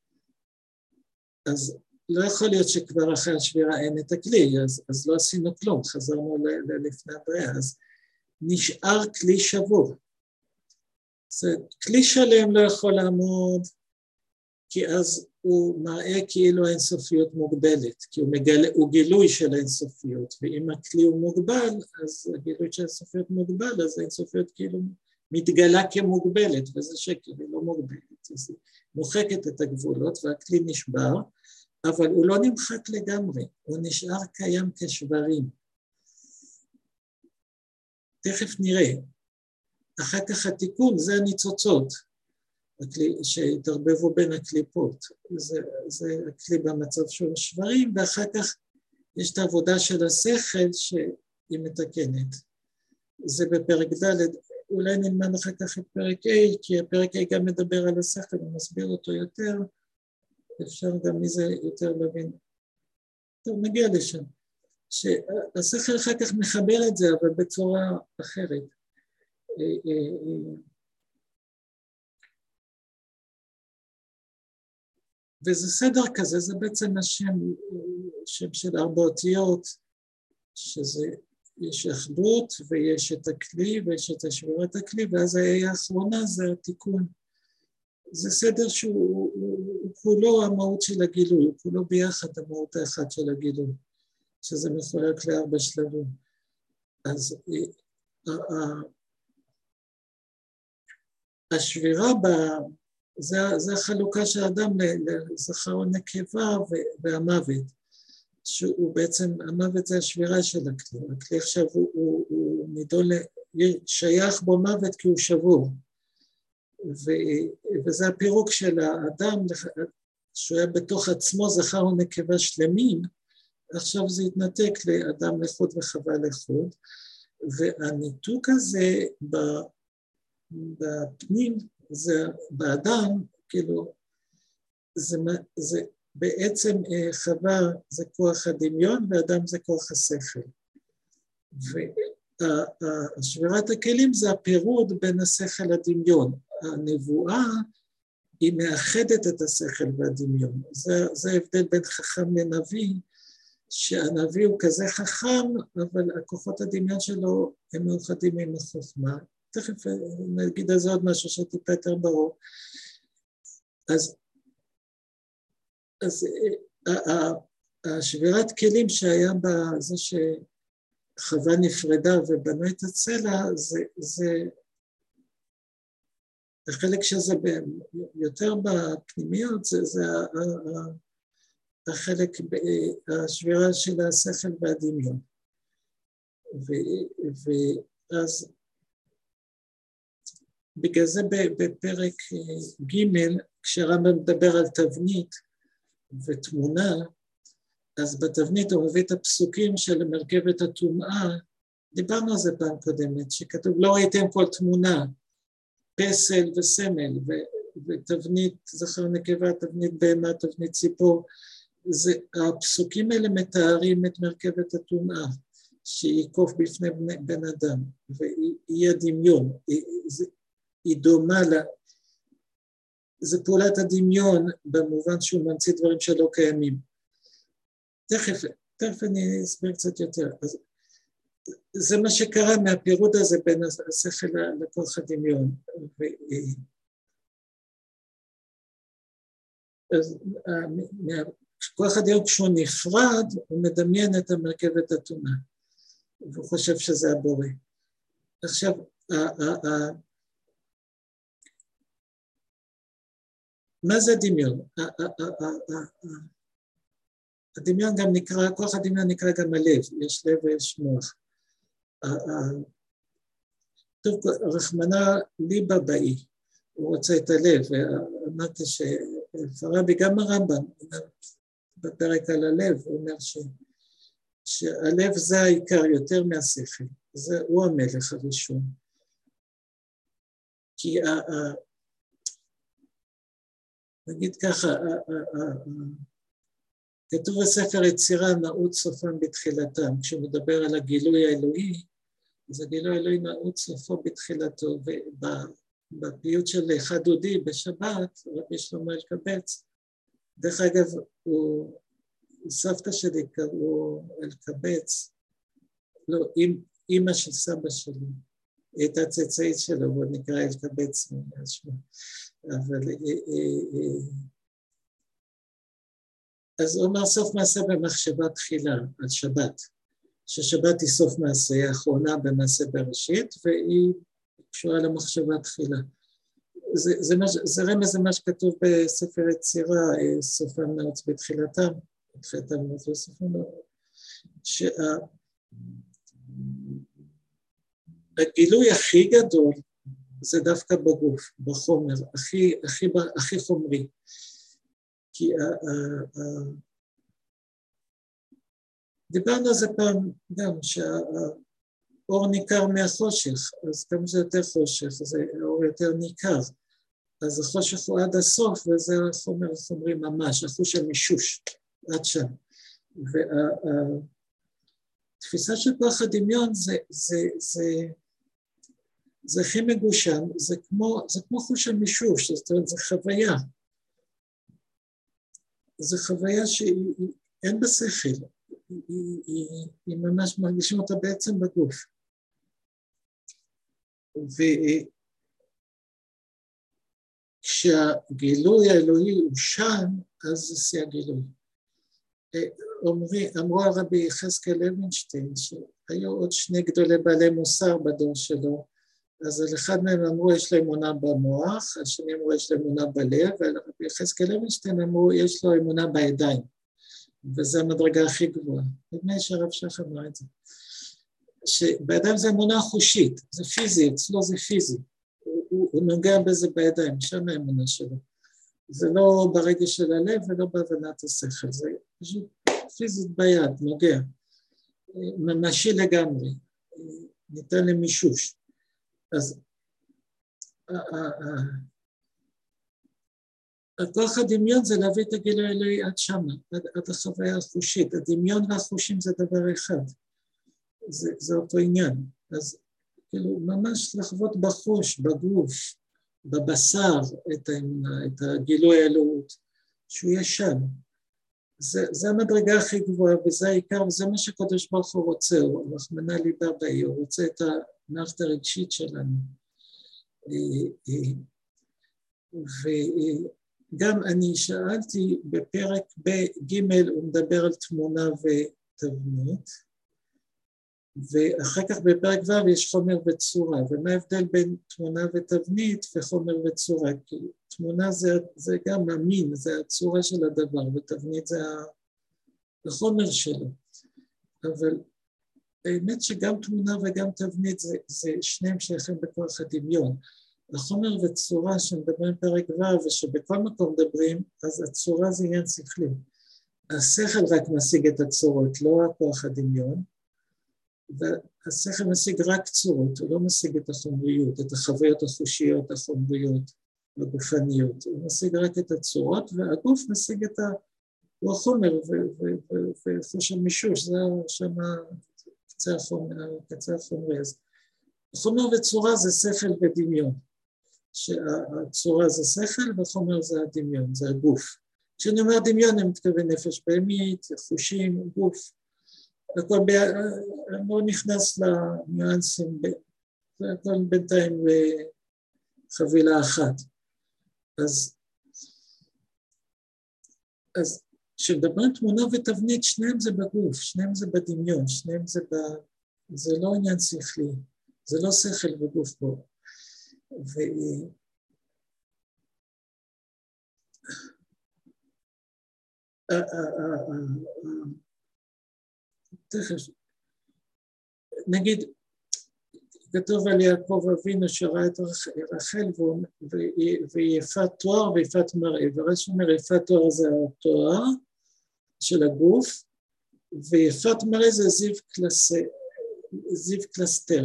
אז לא יכול להיות שכבר אחרי השבירה אין את הכלי, אז לא עשינו כלום, חזרנו לפני הבריאה, אז נשאר כלי שבור. כלי שלם לא יכול לעמוד, כי אז הוא מראה כאילו האינסופיות מוגבלת, כי הוא גילוי של האינסופיות, ואם הכלי הוא מוגבל, אז הגילוי של האינסופיות מוגבל, אז האינסופיות כאילו מתגלה כמוגבלת, וזה שקר, היא לא מוגבלת, אז היא מוחקת את הגבולות, והכלי נשבר, אבל הוא לא נמחק לגמרי, הוא נשאר קיים כשברים. תכף נראה, אחר כך התיקון זה הניצוצות, שהתערבבו בין הקליפות, זה הכלי במצב של שברים, ואחר כך יש את העבודה של השכל שהיא מתקנת. זה בפרק ד', אולי נלמד אחר כך את פרק A, כי הפרק A גם מדבר על השכל, אני מסביר אותו יותר, אפשר גם מזה יותר להבין. טוב, נגיע לשם. שהשכל אחר כך מחבר את זה, אבל בצורה אחרת. וזה סדר כזה, זה בעצם השם של 4 אותיות, שזה, יש אחדות ויש את הכלי ויש את השבירת הכלי, ואז האחרונה זה התיקון. זה סדר שהוא כולו המהות של הגילוי, הוא כולו ביחד המהות האחת של הגילוי, שזה מחולק ל4 שלבים. אז השבירה זה החלוקה של האדם לזכר ונקבה והמוות, שהוא בעצם, המוות זה השבירה של הכלי, הכלי עכשיו הוא נידון, שייך בו מוות כי הוא שבור, וזה הפירוק של האדם, שהוא היה בתוך עצמו זכר ונקבה שלמים, עכשיו זה התנתק לאדם לחוד וחווה לחוד, והניתוק הזה בפנים, זה באדם, כאילו, זה בעצם חווה זה כוח הדמיון, ואדם זה כוח השכל. ושבירת הכלים זה הפירוד בין השכל לדמיון. הנבואה היא מאחדת את השכל והדמיון. זה ההבדל בין חכם לנביא, שהנביא הוא כזה חכם, אבל הכוחות הדמיון שלו הם מאוחדים עם החוכמה. תכף נגיד על זה עוד משהו שטיפה יותר ברור. אז השבירת כלים שהיה בזה שחווה נפרדה ובנו את הצלע, זה החלק שזה יותר בפנימיות, זה החלק, השבירה של השכל והדמיון. ואז בגלל זה בפרק ג' כשהרמב"ם מדבר על תבנית ותמונה, אז בתבנית הוא מביא את הפסוקים של מרכבת הטומאה, דיברנו על זה פעם קודמת, שכתוב לא ראיתם כל תמונה, פסל וסמל, ותבנית זכר נקבה, תבנית בהמה, תבנית ציפור, הפסוקים האלה מתארים את מרכבת הטומאה, שהיא קוף בפני בן אדם, והיא הדמיון, היא דומה לה, זה פעולת הדמיון במובן שהוא ממציא דברים שלא קיימים. תכף אני אסביר קצת יותר. אז זה מה שקרה מהפירוד הזה בין השכל לכוח הדמיון. אז כוח הדמיון כשהוא נפרד, הוא מדמיין את המרכבת הטומאה, והוא חושב שזה הבורא. עכשיו, מה זה דמיון? הדמיון גם נקרא, כוח הדמיון נקרא גם הלב, יש לב ויש מוח. טוב, רחמנא ליבא באי, הוא רוצה את הלב, ואמרתי שפרבי גם הרמב"ם, בפרק על הלב, הוא אומר שהלב זה העיקר יותר מהשכל, הוא המלך הראשון. כי נגיד ככה, כתוב בספר יצירה נעוץ סופם בתחילתם, כשהוא מדבר על הגילוי האלוהי, אז הגילוי האלוהי נעוץ סופו בתחילתו, ובפיוט של חדודי בשבת, רבי שלמה אלקבץ, דרך אגב, סבתא שלי קראו אלקבץ, לא, אמא של סבא שלי, היא הייתה צאצאית שלו, הוא נקרא אלקבץ משהו, אבל אז הוא אומר סוף מעשה במחשבה תחילה על שבת, ששבת היא סוף מעשה, היא האחרונה במעשה בראשית, והיא קשורה למחשבה תחילה. זה רמז למה שכתוב בספר יצירה, סופם נעוץ בתחילתם, בתחילתם נעוץ בסופם נעוץ, שהגילוי הכי גדול זה דווקא בגוף, בחומר, הכי חומרי. כי דיברנו על זה פעם גם, שהאור ניכר מהחושך, אז כמה זה יותר חושך, זה האור יותר ניכר, אז החושך הוא עד הסוף, וזה החומר החומרי ממש, החוש המישוש, עד שם. והתפיסה של כוח הדמיון זה הכי מגושם, זה כמו חוש המישוש, זאת אומרת, זה חוויה. זו חוויה שאין בשכל, היא ממש מרגישים אותה בעצם בגוף. וכשהגילוי האלוהי הוא שם, אז זה שיא הגילוי. אמרו הרבי יחזקאל לוינשטיין, שהיו עוד שני גדולי בעלי מוסר בדור שלו, אז על אחד מהם אמרו יש לו אמונה במוח, השני אמרו יש לו אמונה בלב, ועל רבי יחזקאל לוינשטיין אמרו יש לו אמונה בידיים, וזו המדרגה הכי גבוהה. נדמה שהרב שך אמר את זה. שבידיים זה אמונה חושית, זה פיזי, אצלו זה פיזי, הוא נוגע בזה בידיים, שם האמונה שלו. זה לא ברגש של הלב ולא בהבנת השכל, זה פשוט פיזית ביד, נוגע, ממשי לגמרי. ניתן למישוש. אז הכוח הדמיון זה להביא את הגילוי האלוהי עד שמה, עד החוויה החושית. הדמיון והחושים זה דבר אחד, זה אותו עניין. אז כאילו ממש לחוות בחוש, בגוף, בבשר, את הגילוי האלוהות, שהוא יהיה שם. זה המדרגה הכי גבוהה, וזה העיקר, וזה מה שקדוש ברוך הוא רוצה, הוא רחמנא ליבא באי, הוא רוצה את המערכת הרגשית שלנו. וגם אני שאלתי בפרק בג' הוא מדבר על תמונה ותבנית, ואחר כך בפרק ו' יש חומר וצורה, ומה ההבדל בין תמונה ותבנית וחומר וצורה? כי תמונה זה גם המין, זה הצורה של הדבר, ותבנית זה החומר שלו. אבל האמת שגם תמונה וגם תבנית זה שניהם שייכים בכוח הדמיון. החומר וצורה שמדברים פרק ו' ושבכל מקום מדברים, אז הצורה זה עניין שכלי. השכל רק משיג את הצורות, לא הכוח הדמיון, והשכל משיג רק צורות, הוא לא משיג את החומריות, את החוויות החושיות, החומריות, הגופניות, הוא משיג רק את הצורות, והגוף משיג את החומר וחוש המישוש, זה שם קצה החומרי. אז חומר וצורה זה שכל ודמיון, שהצורה זה שכל וחומר זה הדמיון, זה הגוף. כשאני אומר דמיון אני מתכוון נפש בהמית, חושים, גוף, הכל לא נכנס לניואנסים, זה הכל בינתיים בחבילה אחת. אז כשמדברים תמונה ותבנית, שניהם זה בגוף, שניהם זה בדמיון, שניהם זה לא עניין שכלי, זה לא שכל וגוף בו. נגיד, כתוב על יעקב אבינו שראה את רחל והיא יפת תואר ויפת מראה, ורש"י אומר יפת תואר זה התואר של הגוף, ויפת מראה זה זיו קלסתר.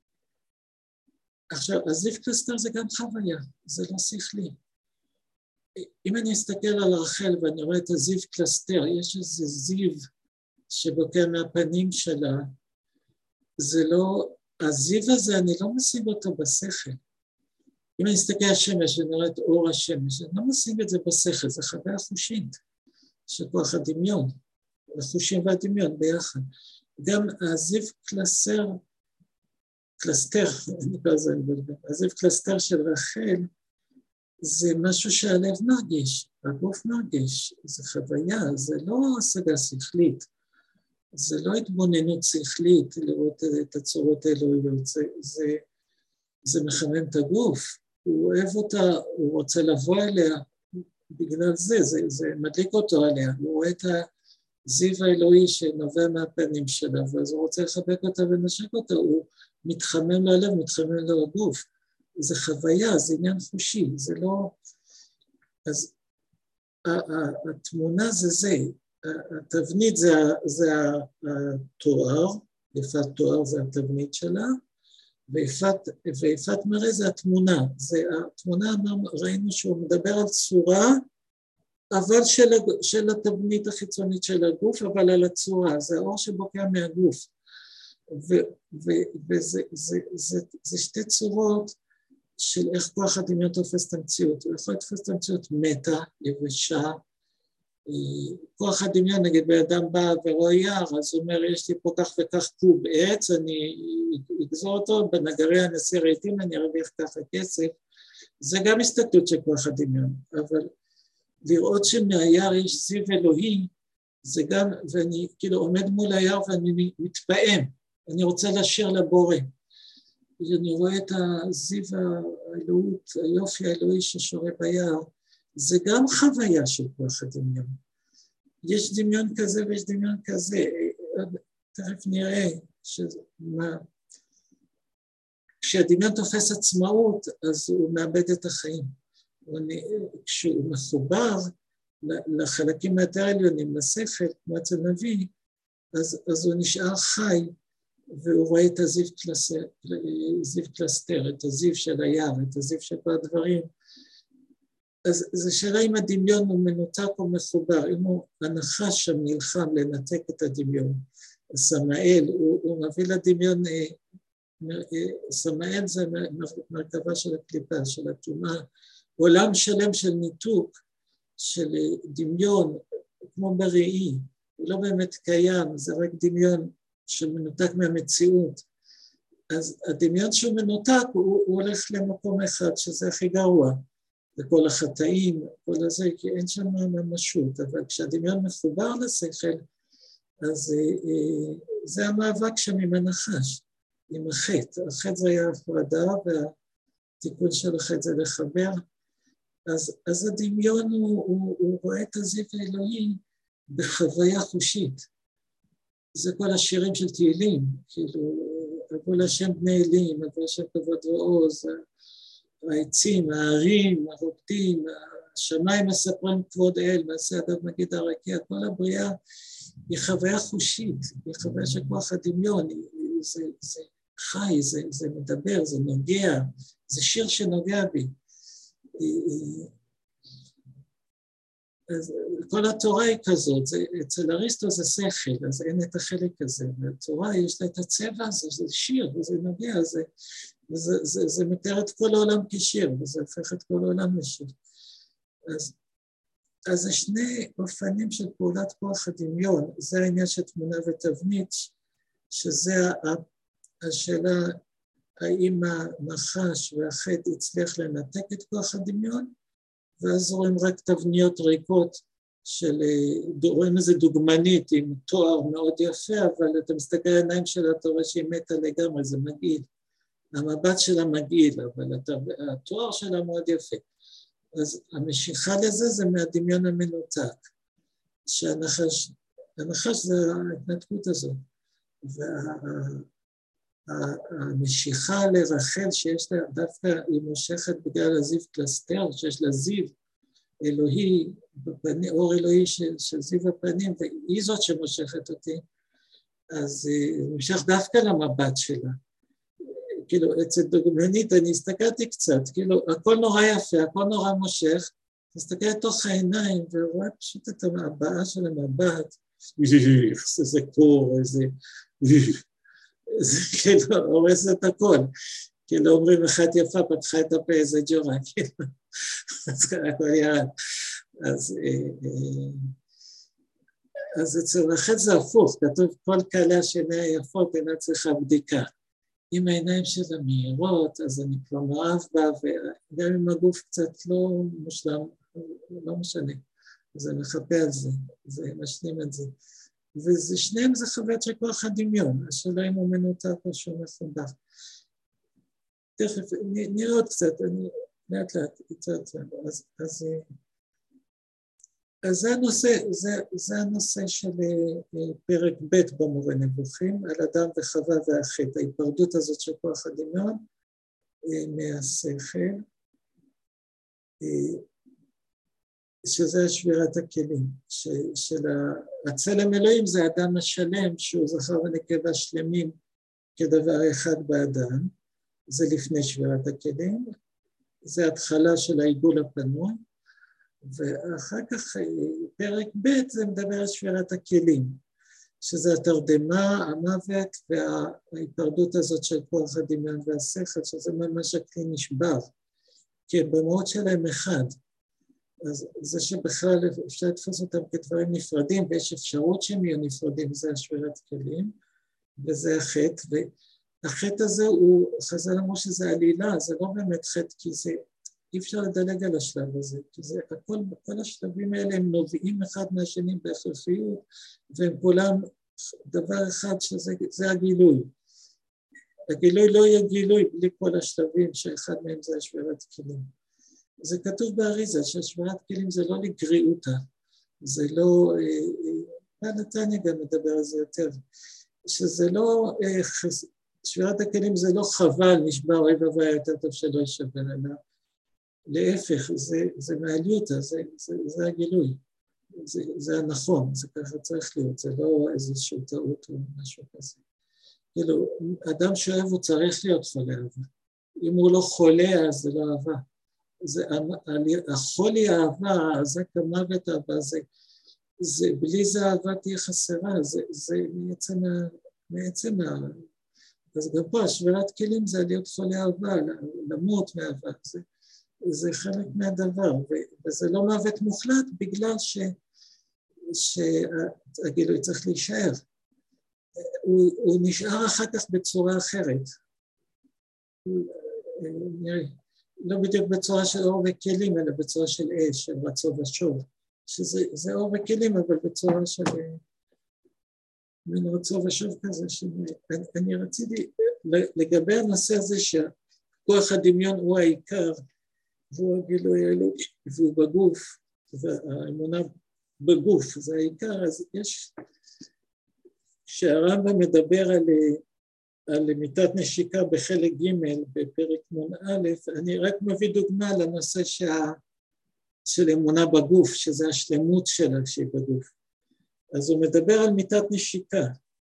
עכשיו, הזיו קלסתר זה גם חוויה, זה לא שכלי. אם אני אסתכל על רחל ואני רואה את הזיו קלסתר, יש איזה זיו שבוקע מהפנים שלה, זה לא, הזיו הזה אני לא משיג אותו בשכל. אם אני אסתכל על השמש ואני רואה את אור השמש, אני לא משיג את זה בשכל, זה חוויה חושית של כוח הדמיון, החושים והדמיון ביחד. גם הזיו קלסתר, הזיו קלסתר של רחל, זה משהו שהלב מרגיש, הגוף מרגיש, זה חוויה, זה לא השגה שכלית, זה לא התבוננות שכלית לראות את הצורות האלוהיות, זה מחמם את הגוף, הוא אוהב אותה, הוא רוצה לבוא אליה, בגלל זה מדליק אותו עליה, הוא רואה את הזיו האלוהי שנובע מהפנים שלה, ואז הוא רוצה לחבק אותה ונשק אותה, הוא מתחמם לו הלב, מתחמם לו הגוף, זה חוויה, זה עניין חושי, זה לא... אז התמונה זה, התבנית זה התואר, יפת תואר זה התבנית שלה, ויפת מראה זה התמונה, התמונה ראינו שהוא מדבר על צורה, אבל של התבנית החיצונית של הגוף, אבל על הצורה, זה האור שבוקע מהגוף, וזה שתי צורות, של איך כוח הדמיון תופס את המציאות. הוא יכול לתפוס את המציאות מתה, יבשה. כוח הדמיון, נגיד באדם בא ורואה יער, אז הוא אומר, יש לי פה כך וכך קוב עץ, אני אגזור אותו, בנגרי הנשיא רהיטים, אני ארוויח ככה כסף. זה גם הסתכלות של כוח הדמיון, אבל לראות שמהיער יש זיו אלוהי, זה גם, ואני כאילו עומד מול היער ואני מתפעם, אני רוצה לשיר לבורא. אני רואה את הזיו האלוהות, היופי האלוהי ששורה ביער, זה גם חוויה של כוח הדמיון. יש דמיון כזה ויש דמיון כזה, תכף נראה כשהדמיון תופס עצמאות, אז הוא מאבד את החיים. כשהוא מחובר לחלקים היותר עליונים, לשכל, כמו אצל נביא, אז הוא נשאר חי, והוא רואה את הזיו קלסתר, את הזיו של היער, את הזיו של כל הדברים. אז זו שאלה אם הדמיון הוא מנותק או מחובר, אם הוא הנחש שם נלחם לנתק את הדמיון. סמאל, הוא מביא לדמיון, סמאל זה מרכבה של הקליפה, של הטומאה, עולם שלם של ניתוק, של דמיון, כמו בראי, הוא לא באמת קיים, זה רק דמיון שמנותק מהמציאות. אז הדמיון שהוא מנותק, הוא הולך למקום אחד, שזה הכי גרוע. וכל החטאים, כל הזה, כי אין שם ממשות, אבל כשהדמיון מחובר לשכל, אז זה המאבק שם עם הנחש, עם החטא. החטא זה היה הפרדה, והתיקון של החטא זה לחבר. אז הדמיון הוא רואה את הזיו האלוהי בחוויה חושית. זה כל השירים של תהילים, כאילו, אבו להשם בני אלים, אבו להשם כבוד ועוז, העצים, הערים, הרוקדים, השמיים מספרים כבוד אל, מעשה אדם מגיד הרקיע, כל הבריאה היא חוויה חושית, היא חוויה של כוח הדמיון, זה חי, זה מדבר, זה נוגע, זה שיר שנוגע בי. אז כל התורה היא כזאת, אצל אריסטו זה שכל, אז אין את החלק הזה, והתורה יש לה את הצבע הזה, זה שיר, וזה נוגע, זה מתאר את כל העולם כשיר, וזה הופך את כל העולם לשיר. אז זה שני אופנים של פעולת כוח הדמיון, זה העניין של תמונה ותבנית, שזה השאלה האם הנחש והחטא הצליח לנתק את כוח הדמיון, ואז רואים רק תבניות ריקות של, רואים איזה דוגמנית עם תואר מאוד יפה, אבל אתה מסתכל על העיניים שלה, אתה רואה שהיא מתה לגמרי, זה מגעיל. המבט שלה מגעיל, אבל התואר שלה מאוד יפה. אז המשיכה לזה זה מהדמיון המנותק, שהנחש זה ההתנתקות הזאת. והמשיכה לרחל שיש לה, דווקא היא מושכת בגלל הזיו קלסתר, שיש לה זיו אלוהי, אור אלוהי של זיו הפנים, והיא זאת שמושכת אותי, אז היא מושך דווקא למבט שלה. כאילו, אצל דוגמנית, אני הסתכלתי קצת, כאילו, הכל נורא יפה, הכל נורא מושך, מסתכל לתוך העיניים, ורואה פשוט את הבעה של המבט, איזה קור, איזה כאילו, הורס את הכל. כאילו, אומרים, אחת יפה, פתחה את הפה, איזה ג'ורה, כאילו, אז הכל ירד. אז אצל החטא זה הפוך, כתוב, כל קלה שעיניה יפות אינה צריכה בדיקה. אם העיניים שלה מהירות, אז אני כבר מאוהב בה, וגם אם הגוף קצת לא מושלם, לא משנה. אז אני מחפה על זה, זה משלים את זה. וזה שניהם זה חוויית של כוח הדמיון, השאלה אם הוא מנותק או שהוא מסודר. תכף, נראה עוד קצת, אני לאט לאט קצת, אז זה הנושא של פרק ב' במורה נבוכים, על אדם וחווה והחטא, ההיפרדות הזאת של כוח הדמיון מהשכל, שזה שבירת הכלים, של הצלם אלוהים זה האדם השלם, שהוא זכר ונקבה שלמים כדבר אחד באדם, זה לפני שבירת הכלים, זה התחלה של העיגול הפנוי, ואחר כך פרק ב' זה מדבר על שבירת הכלים, שזה התרדמה, המוות וההיפרדות הזאת של כוח הדמיון והשכל, שזה ממש הכלי נשבר, כי במהות שלהם אחד. אז זה שבכלל אפשר לתפוס אותם כדברים נפרדים, ויש אפשרות שהם יהיו נפרדים, זה השבירת כלים, וזה החטא, והחטא הזה הוא, חז"ל אמרו שזה עלילה, זה לא באמת חטא, כי זה, אי אפשר לדלג על השלב הזה, כי זה, כל השלבים האלה הם נובעים אחד מהשני בהכרחיות, והם כולם דבר אחד שזה הגילוי. הגילוי לא יהיה גילוי בלי כל השלבים, שאחד מהם זה השבירת כלים. זה כתוב באריזה, שהשבירת כלים זה לא לגריעותה, זה לא, נתניה גם מדבר על זה יותר, שזה לא, שבירת הכלים זה לא חבל, נשבר אוי ובא יותר טוב שלא יישבר, אלא להפך, זה מעליותה, זה הגילוי, זה הנכון, זה ככה צריך להיות, זה לא איזושהי טעות או משהו כזה. כאילו, אדם שאוהב הוא צריך להיות חולה אהבה. אם הוא לא חולה, אז זה לא אהבה. החולי אהבה, זה כמוות אהבה, בלי זה אהבה תהיה חסרה, זה מעצם אז גם פה, שבירת כלים זה להיות חולי אהבה, למות מאהבה, זה חלק מהדבר, וזה לא מוות מוחלט בגלל שהגילוי צריך להישאר. הוא נשאר אחר כך בצורה אחרת. לא בדיוק בצורה של אור וכלים, אלא בצורה של אש, של רצו ושוב. שזה אור וכלים, אבל בצורה של מן רצו ושוב כזה. אני רציתי לגבי הנושא הזה שכוח הדמיון הוא העיקר, והוא הגילוי האלוקי, והוא בגוף, והאמונה בגוף, זה העיקר. אז יש, כשהרמב"ם מדבר על מיטת נשיקה בחלק ג' בפרק נ"א, אני רק מביא דוגמה לנושא של אמונה בגוף, שזה השלמות שלה שהיא בגוף. אז הוא מדבר על מיטת נשיקה,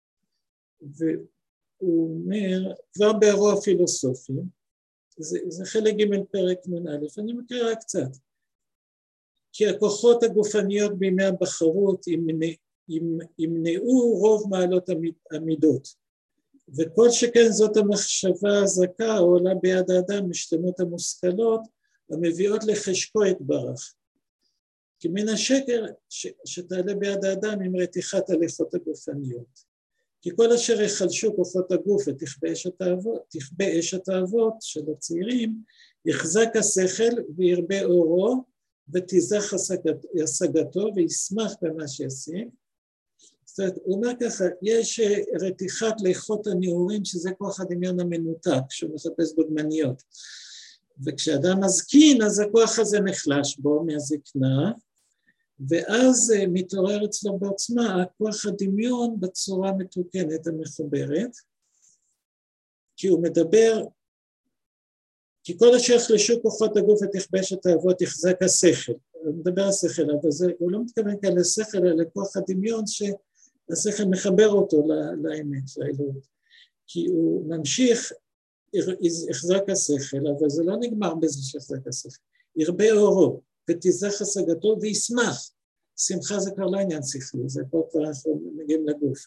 והוא אומר, כבר באירוע הפילוסופי, זה חלק ג' פרק נ"א, אני מקריא רק קצת. כי הכוחות הגופניות בימי הבחרות ימנעו רוב מעלות המידות, וכל שכן זאת המחשבה הזכה העולה ביד האדם משלמות המושכלות המביאות לחשקו יתברך. כי מן השקר שתעלה ביד האדם עם רתיחת הליכות הגופניות. כי כל אשר יחלשו כוחות הגוף ותכבה אש התאוות של הצעירים, יחזק השכל וירבה אורו ותיזך השגתו וישמח במה שישיג. זאת אומרת, הוא אומר ככה, יש רתיחת ליכות הנעורים שזה כוח הדמיון המנותק, שהוא מחפש דוגמניות. וכשאדם מזקין, אז הכוח הזה נחלש בו מהזקנה, ואז מתעורר אצלו בעוצמה הכוח הדמיון בצורה מתוקנת המחוברת, כי הוא מדבר, כי כל אשר יחלשו כוחות הגוף ותכבש את האבות יחזק השכל. הוא מדבר על השכל, אבל הוא לא מתכוון כאן לשכל, אלא לכוח הדמיון שהשכל מחבר אותו לאמת, לאלוהות. כי הוא ממשיך, יחזק השכל, אבל זה לא נגמר בזה שיחזק השכל. ירבה אורו ותיזך השגתו וישמח. שמחה זה כבר לא עניין שכלי, זה פה כבר אנחנו מגיעים לגוף.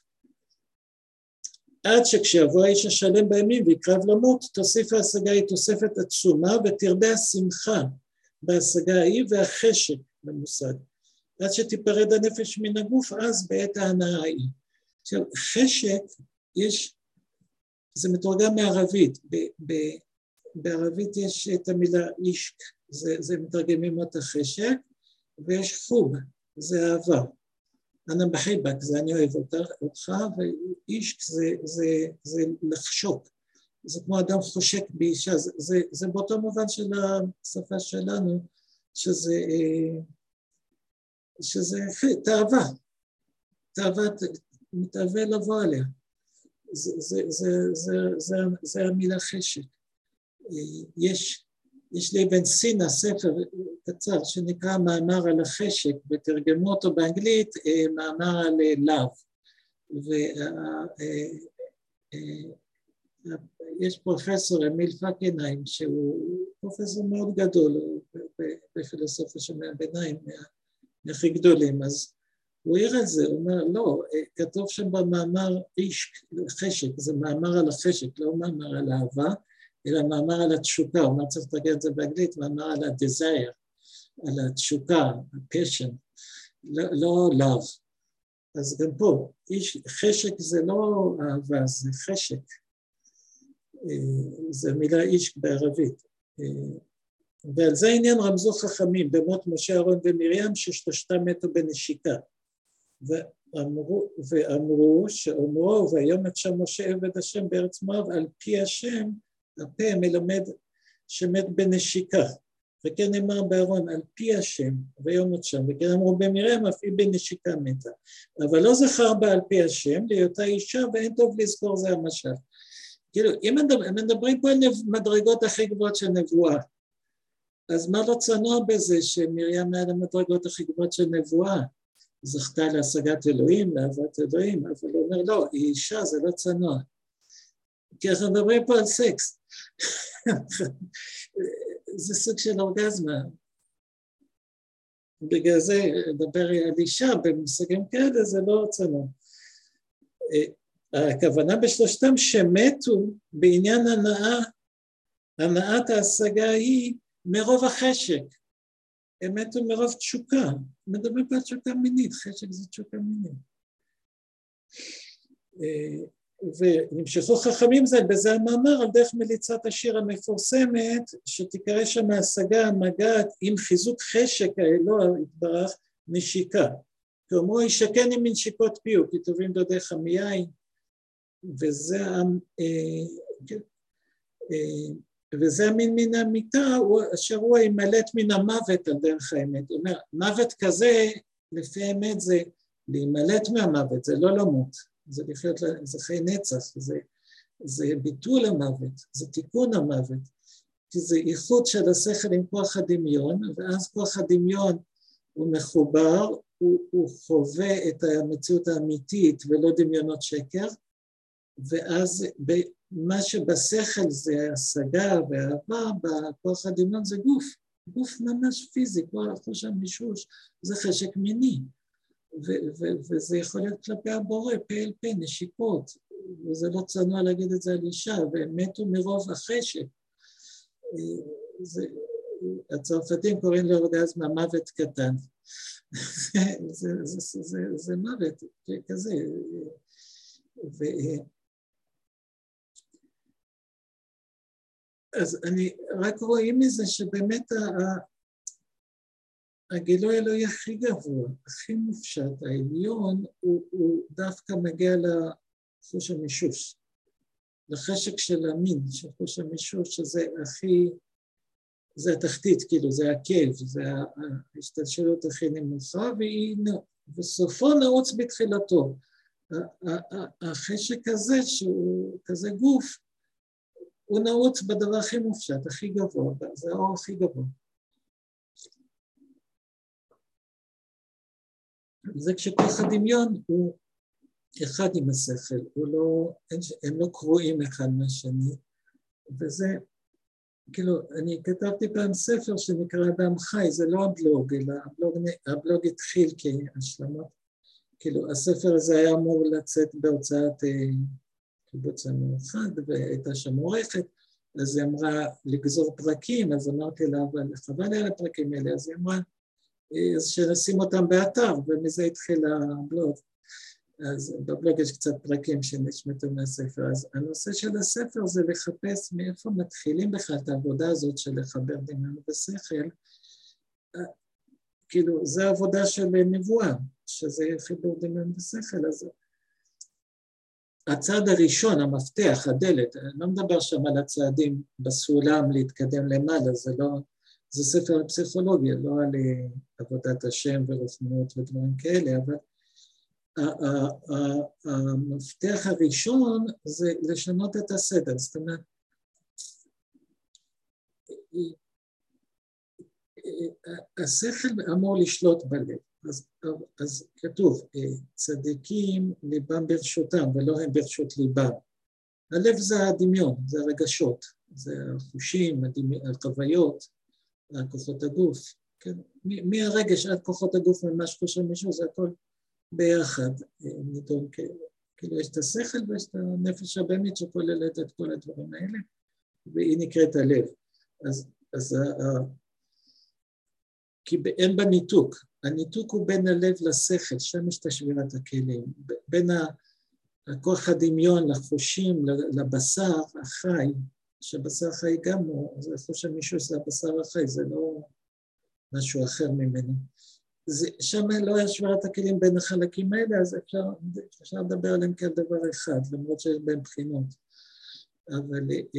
עד שכשיבוא האיש השלם בימים ויקרב למות, תוסיף ההשגה היא תוספת עצומה ותרבה השמחה בהשגה ההיא והחשק במושג. עד שתיפרד הנפש מן הגוף, אז בעת ההנאה ההיא. עכשיו, חשק יש, זה מתורגם מערבית, בערבית יש את המילה אישק, זה מתרגמים אותה חשק, ויש חוב, זה אהבה. אנא בחיבק, זה אני אוהב אותך, ואישק זה לחשוק. זה כמו אדם חושק באישה, זה באותו מובן של השפה שלנו, שזה תאווה, מתאווה לבוא עליה. זה המילה חשק. יש לי בן סינה ספר קצר שנקרא מאמר על החשק, ותרגמו אותו באנגלית מאמר על לאו. ויש פרופסור אמיל פקנהיים, שהוא פרופסור מאוד גדול בפילוסופיה של הביניים, מהכי גדולים, אז הוא העיר על זה, הוא אומר, לא, כתוב שם במאמר חשק, זה מאמר על החשק, לא מאמר על אהבה, אלא מאמר על התשוקה, הוא אומר צריך לתרגם את זה באנגלית, מאמר על ה-desire, על התשוקה, ה-passion, לא love. אז גם פה, חשק זה לא אהבה, זה חשק. זה מילה איש בערבית. ועל זה העניין רמזו חכמים, במות משה, אהרון ומרים, ששלושתם מתו בנשיקה. ואמרו שאומרו, והיום את שם משה עבד השם בארץ מואב, על פי השם, הפה מלמד שמת בנשיקה. וכן נאמר בארון, על פי השם, ויום את שם, וכן אמרו במרים, אף היא בנשיקה מתה. אבל לא זכר בה על פי השם, להיותה אישה, ואין טוב לזכור זה המשל. כאילו, אם מדברים פה על מדרגות הכי גבוהות של נבואה, אז מה לא צנוע בזה שמרים מעל המדרגות הכי גבוהות של נבואה? זכתה להשגת אלוהים, לאהבת אלוהים, אבל הוא אומר, לא, היא אישה, זה לא צנוע. כי אנחנו מדברים פה על סקס. זה סוג של אורגזמה. בגלל זה, לדבר על אישה במושגים כאלה, זה לא רצונו. הכוונה בשלושתם שמתו בעניין הנעת ההשגה היא מרוב החשק. הם מתו מרוב תשוקה. מדברים פה על תשוקה מינית, חשק זה תשוקה מינית. ונמשכו חכמים זה, בזה המאמר על דרך מליצת השיר המפורסמת, שתקרא שם ההשגה המגעת עם חיזוק חשק האלוה יתברך נשיקה. כאמרו ישקני מנשיקות פיו, כי טובים דודיך מיין, וזה המין מן המיטה, אשר הוא ימלט מן המוות על דרך האמת. הוא אומר, מוות כזה, לפי האמת זה להימלט מהמוות, זה לא למות. זה לחיות, זה חיי נצח, זה ביטול המוות, זה תיקון המוות, כי זה איחוד של השכל עם כוח הדמיון, ואז כוח הדמיון הוא מחובר, הוא חווה את המציאות האמיתית ולא דמיונות שקר, ואז מה שבשכל זה השגה והאהבה, בכוח הדמיון זה גוף ממש פיזי, כל החוש המישוש, זה חשק מיני. וזה יכול להיות כלפי הבורא, פה אל פה, נשיקות, וזה לא צנוע להגיד את זה על אישה, והם מתו מרוב החשק. הצרפתים קוראים לאורגזמה מוות קטן. זה מוות כזה. אז אני רק רואים מזה שבאמת הגילוי האלוהי הכי גבוה, הכי מופשט, העליון, הוא דווקא מגיע לחוש המישוש, לחשק של המין, של חוש המישוש, שזה הכי, זה התחתית, כאילו, זה הכאב, זה ההשתלשלות הכי נמוכה, וסופו נעוץ בתחילתו. החשק הזה, שהוא כזה גוף, הוא נעוץ בדבר הכי מופשט, הכי גבוה, זה האור הכי גבוה. זה כשכוח הדמיון הוא אחד עם השכל, הם לא קרואים אחד מהשני, וזה, כאילו, אני כתבתי פעם ספר שנקרא אדם חי, זה לא הבלוג, אלא הבלוג התחיל כהשלמה, כאילו, הספר הזה היה אמור לצאת בהוצאת קיבוץ המאוחד, והייתה שם עורכת, אז היא אמרה לגזור פרקים, אז אמרתי לה, אבל חבל לי על הפרקים האלה, אז היא אמרה, אז שנשים אותם באתר, ומזה התחיל הבלוג. אז בבלוג יש קצת פרקים שנשמטו מהספר. אז הנושא של הספר זה לחפש מאיפה מתחילים בכלל את העבודה הזאת של לחבר דמיון בשכל. כאילו, זו העבודה של נבואה, שזה חיבור דמיון בשכל. אז הצעד הראשון, המפתח, הדלת, אני לא מדבר שם על הצעדים בסולם להתקדם למעלה, זה לא... זה ספר על פסיכולוגיה, לא על עבודת השם ורוחניות ודברים כאלה, אבל המפתח הראשון זה לשנות את הסדר, זאת אומרת, השכל אמור לשלוט בלב, אז כתוב, צדיקים ליבם ברשותם ולא הם ברשות ליבם. הלב זה הדמיון, זה הרגשות, זה החושים, החוויות, כוחות הגוף, כן? מהרגש עד כוחות הגוף ממש חושב מישהו, זה הכל ביחד, נידון כאילו יש את השכל ויש את הנפש הבאמית שכוללת את כל הדברים האלה, והיא נקראת הלב. אז כי אין בה ניתוק, הניתוק הוא בין הלב לשכל, שם יש את שבירת הכלים, בין הכוח הדמיון לחושים, לבשר החי, שבשר חי גם הוא, זה חוש המישהו שזה הבשר החי, זה לא משהו אחר ממנו. שם לא היה שבירת הכלים בין החלקים האלה, אז אפשר לדבר עליהם כדבר אחד, למרות שיש בהם בחינות. אבל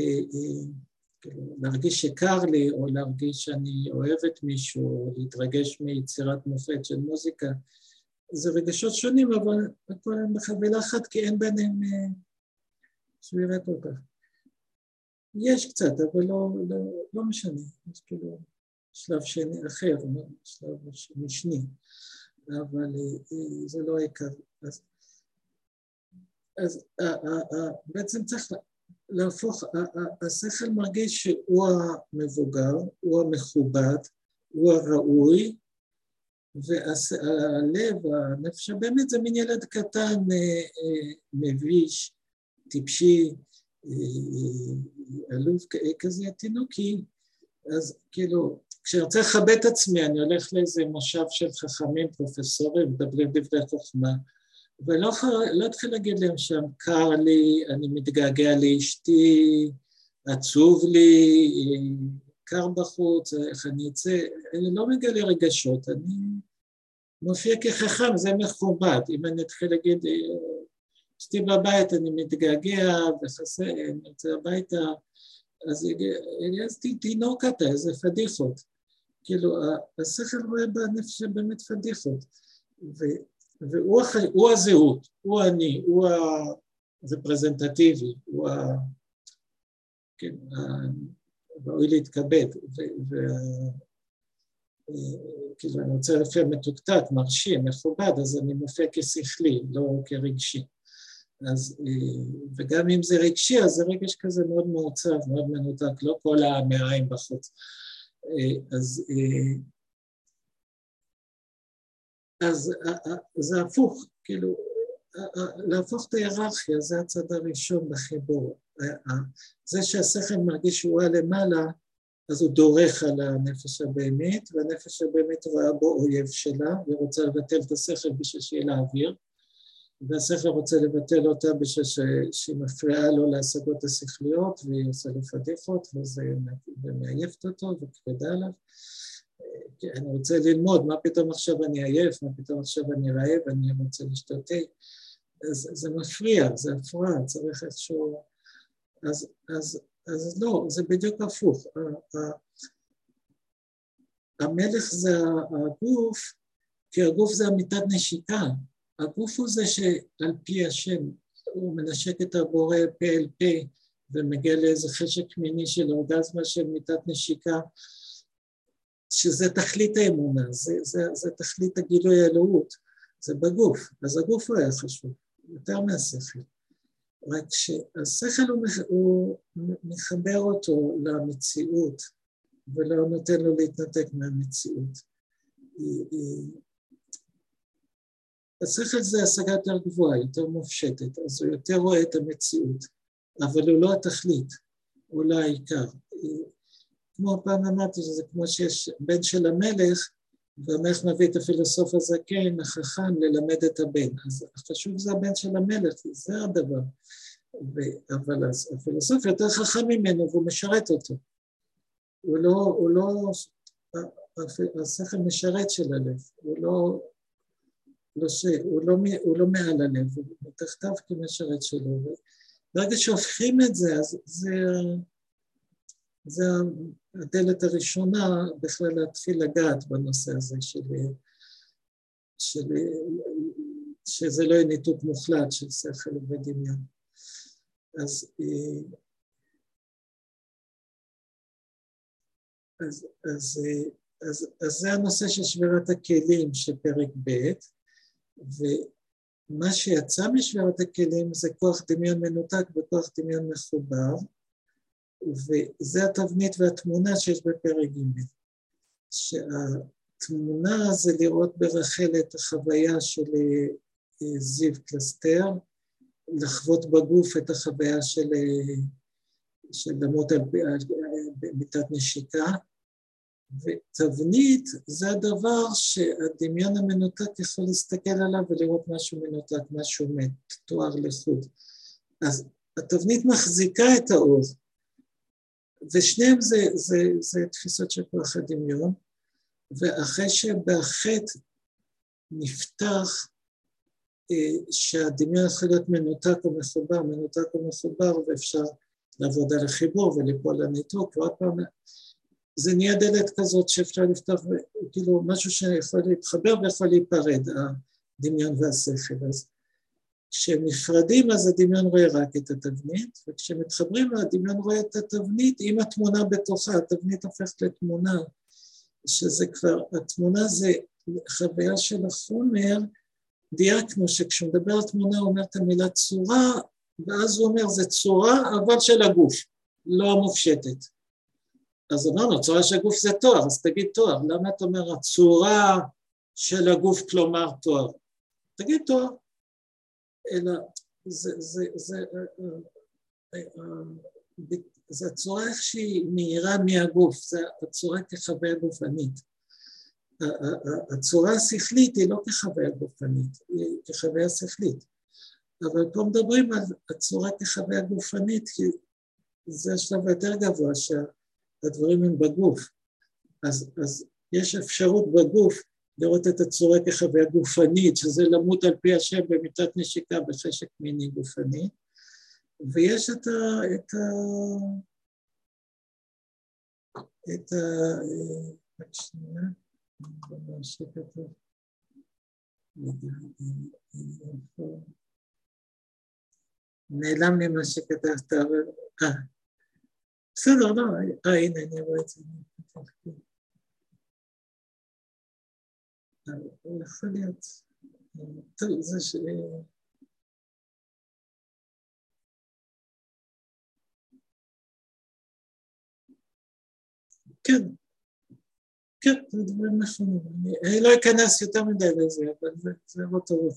להרגיש שקר לי, או להרגיש שאני אוהבת מישהו, או להתרגש מיצירת מופת של מוזיקה, זה רגשות שונים, אבל הכל הם בחבילה אחת, כי אין ביניהם שבירה כל כך. יש קצת, אבל לא משנה, יש כאילו שלב שני אחר, שלב משני, אבל זה לא העיקר. אז בעצם צריך להפוך, השכל מרגיש שהוא המבוגר, הוא המכובד, הוא הראוי, והלב, הנפש הבאמת זה מין ילד קטן, מביש, טיפשי, אלוף כזה תינוקי, אז כאילו, כשאני רוצה לכבד את עצמי, אני הולך לאיזה מושב של חכמים, פרופסורים, מדברים דברי חוכמה, ולא התחיל להגיד להם שם, קר לי, אני מתגעגע לאשתי, עצוב לי, קר בחוץ, איך אני אצא, אני לא מגלה רגשות, אני מופיע כחכם, זה מכובד, אם אני אתחיל להגיד, אשתי בבית, אני מתגעגע וחסר, אני יוצא הביתה, אז הגייסתי תינוק אתה, איזה פדיחות, כאילו, השכל רואה בנפש באמת פדיחות, והוא הזהות, הוא אני, הוא הרפרזנטטיבי, הוא כן, ראוי להתכבד, כאילו אני רוצה להופיע מתוקתק, מרשים, מכובד, אז אני מופיע כשכלי, לא כרגשי. אז, וגם אם זה רגשי, אז זה רגש כזה מאוד מעוצב, מאוד מנותק, לא כל המעיים בחוץ. אז זה הפוך, כאילו, להפוך את ההיררכיה, זה הצד הראשון בחיבור. זה שהשכל מרגיש שהוא למעלה, אז הוא דורך על הנפש הבאמת, והנפש הבאמת רואה בו אויב שלה, והיא רוצה לבטל את השכל בשביל שיהיה לה אוויר, והשכל רוצה לבטל אותה בשביל שהיא מפריעה לו להשגות השכליות, והיא עושה לו פדיחות, וזה מעייפת אותו וכבדה עליו. אני רוצה ללמוד, מה פתאום עכשיו אני עייף, מה פתאום עכשיו אני רעב, אני רוצה לשתות תה. זה מפריע, זה הפרעה, צריך איכשהו... אז לא, זה בדיוק הפוך. המלך זה הגוף, כי הגוף זה אמיתת נשיקה. הגוף הוא זה שעל פי השם, הוא מנשק את הבורא פה אל פה, ומגיע לאיזה חשק מיני של אורגזמה של אמיתת נשיקה, שזה תכלית האמונה, זה תכלית הגילוי האלוהות, זה בגוף, אז הגוף הוא היה חשוב, יותר מהשכל. רק שהשכל הוא מחבר אותו למציאות, ולא נותן לו להתנתק מהמציאות. השכל זה השגה יותר גבוהה, יותר מופשטת, אז הוא יותר רואה את המציאות, אבל הוא לא התכלית, הוא לא העיקר. כמו פעם אמרתי, שזה כמו שיש בן של המלך, והמלך מביא את הפילוסוף הזקן, החכם, ללמד את הבן. אז חשוב זה הבן של המלך, זה הדבר. אבל הפילוסוף יותר חכם ממנו, והוא משרת אותו. הוא לא, השכל משרת של הלב, הוא לא מעל הלב, הוא תחתיו כמשרת שלו. ברגע שהופכים את זה, אז זה הדלת הראשונה בכלל להתחיל לגעת בנושא הזה שזה לא יהיה ניתוק מוחלט של שכל ודמיון. אז זה הנושא של שבירת הכלים של פרק ב', ומה שיצא משבירת הכלים זה כוח דמיון מנותק וכוח דמיון מחובר, וזה התבנית והתמונה שיש בפרק ג', שהתמונה זה לראות ברחל את החוויה של זיו קלסטר, לחוות בגוף את החוויה של למות על מיטת נשיקה, ותבנית זה הדבר שהדמיון המנותק יכול להסתכל עליו ולראות משהו מנותק, משהו מת, תואר לחוד. אז התבנית מחזיקה את האור, ושניהם זה תפיסות של כוח הדמיון, ואחרי שבחטא נפתח שהדמיון יכול להיות מנותק או מחובר, ואפשר לעבוד על החיבור וליפול לניתוק, ועוד פעם, זה נהיה דלת כזאת שאפשר לפתוח, כאילו משהו שיכול להתחבר ויכול להיפרד, הדמיון והשכל. אז כשהם נפרדים, אז הדמיון רואה רק את התבנית, וכשמתחברים, הדמיון רואה את התבנית עם התמונה בתוכה, התבנית הופכת לתמונה, שזה כבר, התמונה זה חוויה של החומר, דייקנו שכשמדבר על תמונה, הוא אומר את המילה צורה, ואז הוא אומר, זה צורה, אבל של הגוף, לא מופשטת. אז אמרנו, צורה של הגוף זה תואר, אז תגיד תואר, למה אתה אומר, הצורה של הגוף כלומר תואר? תגיד תואר. אלא, זה הצורה איך שהיא מהירה מהגוף, זה הצורה כחוויה גופנית. הצורה השכלית היא לא כחוויה גופנית, היא כחוויה שכלית. אבל פה מדברים על הצורה כחוויה גופנית, כי זה השלב יותר גבוה שהדברים הם בגוף. אז יש אפשרות בגוף לראות את הצורה כחוויה גופנית, שזה למות על פי השם במיטת נשיקה בחשק מיני גופני, ויש רק שנייה, נעלם לי מה שכתבת, אבל... בסדר, לא, הנה, אני רואה את זה. יכול להיות. טוב, זה ש... כן, כן, זה דברים נכונים. אני לא אכנס יותר מדי לזה, אבל זה לא טובות.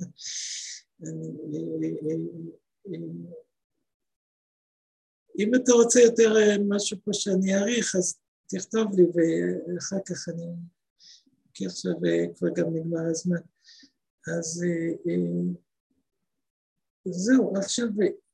אם אתה רוצה יותר משהו פה שאני אעריך, אז תכתוב לי, ואחר כך אני... כי עכשיו כבר גם נגמר הזמן. אז זהו, עכשיו...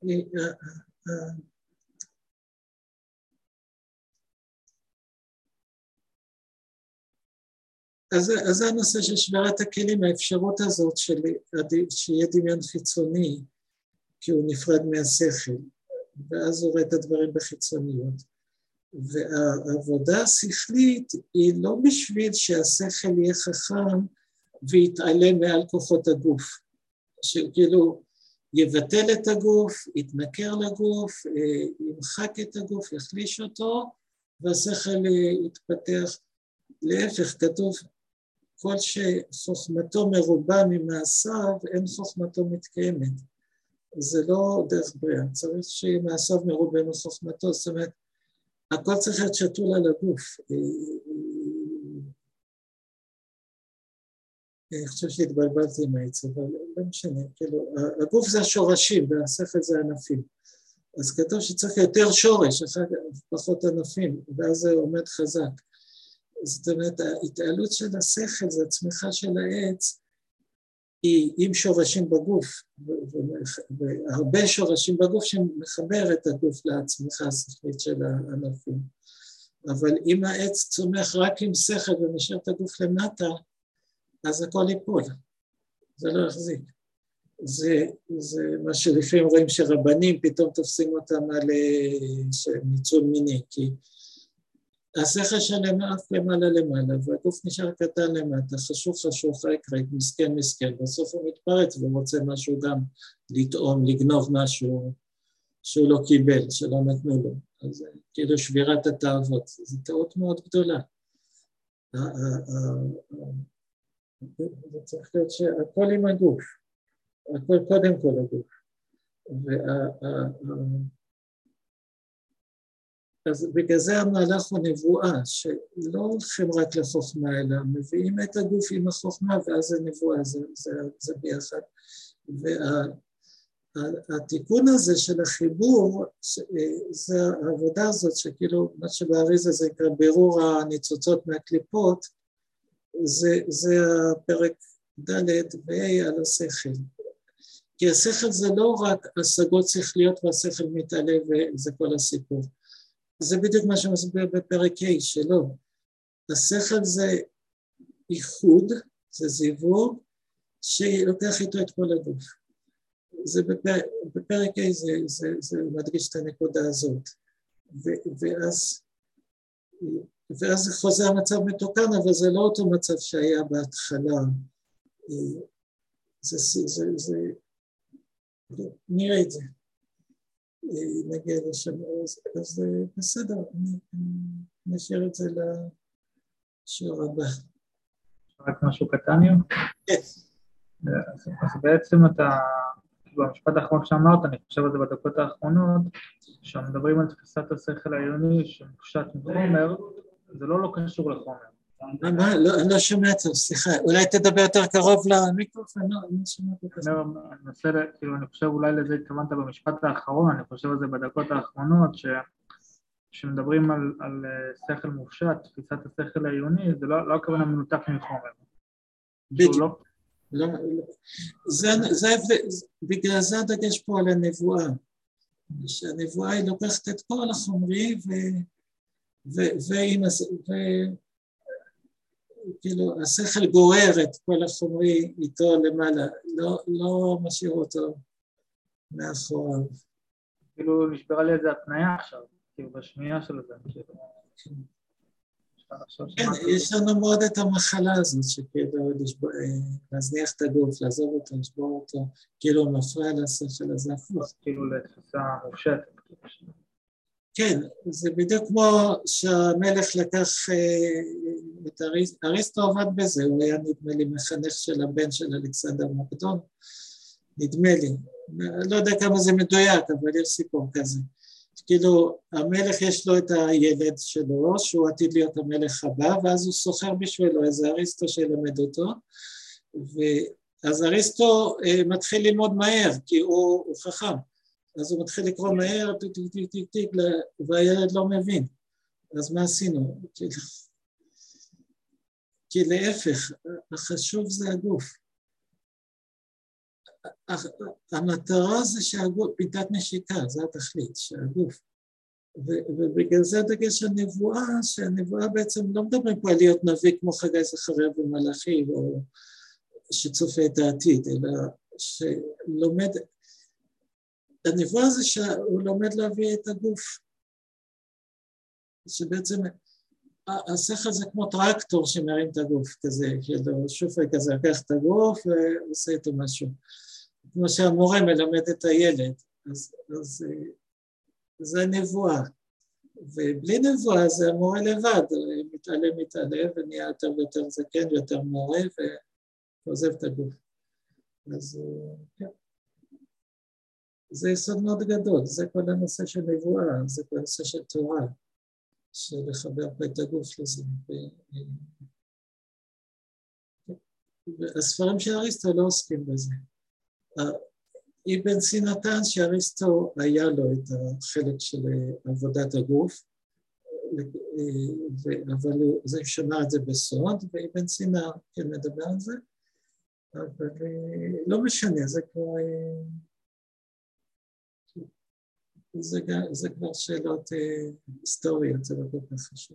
אז זה הנושא של שבירת הכלים, האפשרות הזאת שיהיה דמיון חיצוני, כי הוא נפרד מהשכל, ואז הוא רואה את הדברים בחיצוניות. והעבודה השכלית היא לא בשביל שהשכל יהיה חכם ויתעלם מעל כוחות הגוף, שכאילו יבטל את הגוף, יתנכר לגוף, ימחק את הגוף, יחליש אותו, והשכל יתפתח. להפך, כתוב, כל שחוכמתו מרובה ממעשיו, אין חוכמתו מתקיימת. זה לא דרך בריאה, צריך שמעשיו מרובה מחוכמתו, זאת אומרת, הכל צריך להיות שתול על הגוף. אני חושב שהתבלבלתי עם העץ, אבל לא משנה, כאילו, הגוף זה השורשים והשכל זה הענפים. אז כתוב שצריך יותר שורש, פחות ענפים, ואז זה עומד חזק. זאת אומרת, ההתעלות של השכל, זה הצמיחה של העץ, היא עם שורשים בגוף, והרבה שורשים בגוף שמחבר את הגוף לצמיחה השכלית של הענפים. אבל אם העץ צומח רק עם שכל ומשאיר את הגוף למטה, אז הכל ייפול, זה לא יחזיק. זה מה שלפעמים רואים שרבנים פתאום תופסים אותם על ניצול מיני, כי השכל שלהם אף למעלה, והגוף נשאר קטן למטה, חשוך, ריק, מסכן, בסוף הוא מתפרץ ורוצה משהו גם לטעום, לגנוב משהו שהוא לא קיבל, שלא נתנו לו. אז כאילו שבירת התאוות, זו טעות מאוד גדולה. זה צריך להיות שהכל עם הגוף, הכל קודם כל הגוף. אז בגלל זה המהלך הוא נבואה, שלא הולכים רק לחוכמה, אלא מביאים את הגוף עם החוכמה, ואז זה נבואה, זה ביחד. והתיקון הזה של החיבור, זה העבודה הזאת, שכאילו, מה שבאריזה זה נקרא בירור הניצוצות מהקליפות, זה הפרק ד' וה' על השכל. כי השכל זה לא רק השגות שכליות והשכל מתעלה וזה כל הסיפור. זה בדיוק מה שמסביר בפרק ה' שלו. השכל זה איחוד, זה זיווג, שלוקח איתו את כל הגוף. זה בפרק ה' זה מדגיש את הנקודה הזאת. ואז זה חוזר המצב מתוקן, אבל זה לא אותו מצב שהיה בהתחלה. נראה את זה. נגיע לשם, אז בסדר, אני נשאר את זה לשיעור הבא. רק משהו קטן יום? כן. אז בעצם אתה במשפט האחרון שאמרת, אני חושב על זה בדקות האחרונות, שמדברים על תפיסת השכל העיוני שמופשט מחומר, זה לא קשור לחומר. מה? לא שומע טוב, סליחה, אולי תדבר יותר קרוב למיקרופון, לא שומע טוב. אני חושב אולי לזה התכוונת במשפט האחרון, אני חושב על זה בדקות האחרונות, שמדברים על שכל מופשט, תפיסת השכל העיוני, זה לא הכוונה מנותק מחומר. בדיוק. בגלל זה הדגש פה על הנבואה, שהנבואה היא לוקחת את כל החומרי כאילו השכל גורר את כל החומרי איתו למעלה, לא משאיר אותו מאחוריו. כאילו נשברה לי איזה התניה עכשיו, כאילו בשמיעה של זה. כן, יש לנו מאוד את המחלה הזאת, שכאילו להזניח את הגוף, לעזוב אותו, לשבור אותו, כאילו מפריע לשכל הזה הפוך. כאילו לתפיסה מופשטת. כן, זה בדיוק כמו שהמלך לקח את אריסטו עבד בזה, הוא היה נדמה לי מחנך של הבן של אלכסנדר מוקדון, נדמה לי, לא יודע כמה זה מדויק, אבל יש סיפור כזה. כאילו המלך יש לו את הילד שלו, שהוא עתיד להיות המלך הבא, ואז הוא סוחר בשבילו איזה אריסטו שילמד אותו, ואז אריסטו מתחיל ללמוד מהר, כי הוא חכם. אז הוא מתחיל לקרוא מהר, טיק, והילד לא מבין. אז מה עשינו? כי להפך, החשוב זה הגוף. המטרה זה שהגוף, פיתת נשיקה, זה התכלית, שהגוף. ובגלל זה הדגש הנבואה, שהנבואה בעצם לא מדברים פה על להיות נביא כמו חגי זכריה ומלאכי, או שצופה את העתיד, אלא שלומד, הנבואה זה שהוא לומד להביא את הגוף, שבעצם השכל זה כמו טרקטור שמרים את הגוף כזה, כאילו שופר כזה, לקח את הגוף ועושה איתו משהו, כמו שהמורה מלמד את הילד, אז זה נבואה, ובלי נבואה זה המורה לבד, מתעלה ונהיה יותר ויותר זקן ויותר מורה ועוזב את הגוף, אז כן. זה יסוד מאוד גדול, זה כל הנושא של נבואה, זה כל הנושא של תורה, של לחבר פה את הגוף לזה. הספרים של אריסטו לא עוסקים בזה. אבן סין נתן שאריסטו היה לו את החלק של עבודת הגוף, אבל זה שמע את זה בסוד, ואבן סין כן מדבר על זה, אבל לא משנה, זה כבר... זה כבר שאלות היסטוריות, זה לא כל כך חשוב.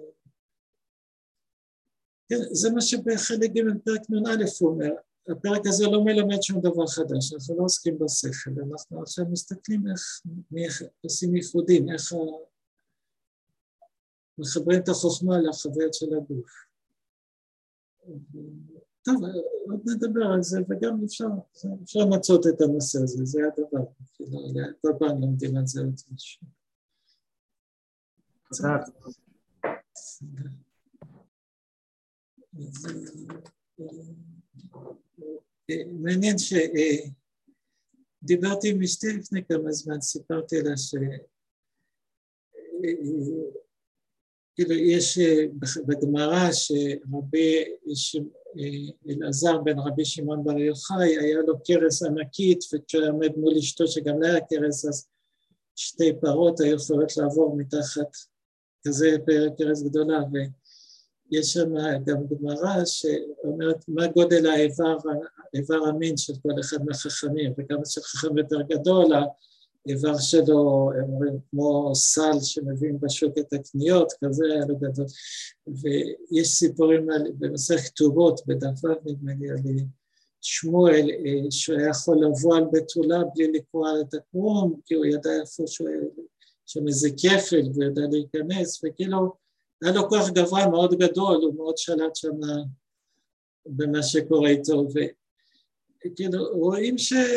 כן, זה מה שבחלק ג' פרק נ"א הוא אומר, הפרק הזה לא מלמד שום דבר חדש, אנחנו לא עוסקים בשכל, אנחנו עכשיו מסתכלים איך עושים ייחודים, איך מחברים את החוכמה לחוויות של הגוף. טוב, עוד נדבר על זה, וגם אפשר למצות את הנושא הזה, זה הדבר, כל פעם לומדים על זה עוד משהו. מעניין שדיברתי עם אשתי לפני כמה זמן, סיפרתי לה כאילו יש בגמרא שרבי אלעזר בן רבי שמעון בר יוחאי היה לו קרס ענקית, וכשהוא עמד מול אשתו שגם לה היה קרס, אז שתי פרות היו יכולות לעבור מתחת כזה קרס גדולה, ויש שם גם גמרא שאומרת מה גודל האיבר המין של כל אחד מהחכמים, וכמה שחכם יותר גדול, האיבר שלו, הם אומרים, כמו סל שמביאים בשוק את הקניות, כזה היה לו גדול. ויש סיפורים במסכת כתובות, בדף ו' נדמה לי, על שמואל, שהוא היה יכול לבוא על בתולה בלי לקרוע את הקרום, כי הוא ידע איפה שם איזה כפל, וידע להיכנס, וכאילו, היה לו כוח גבוה מאוד גדול, הוא מאוד שלט שם במה שקורה איתו, וכאילו, רואים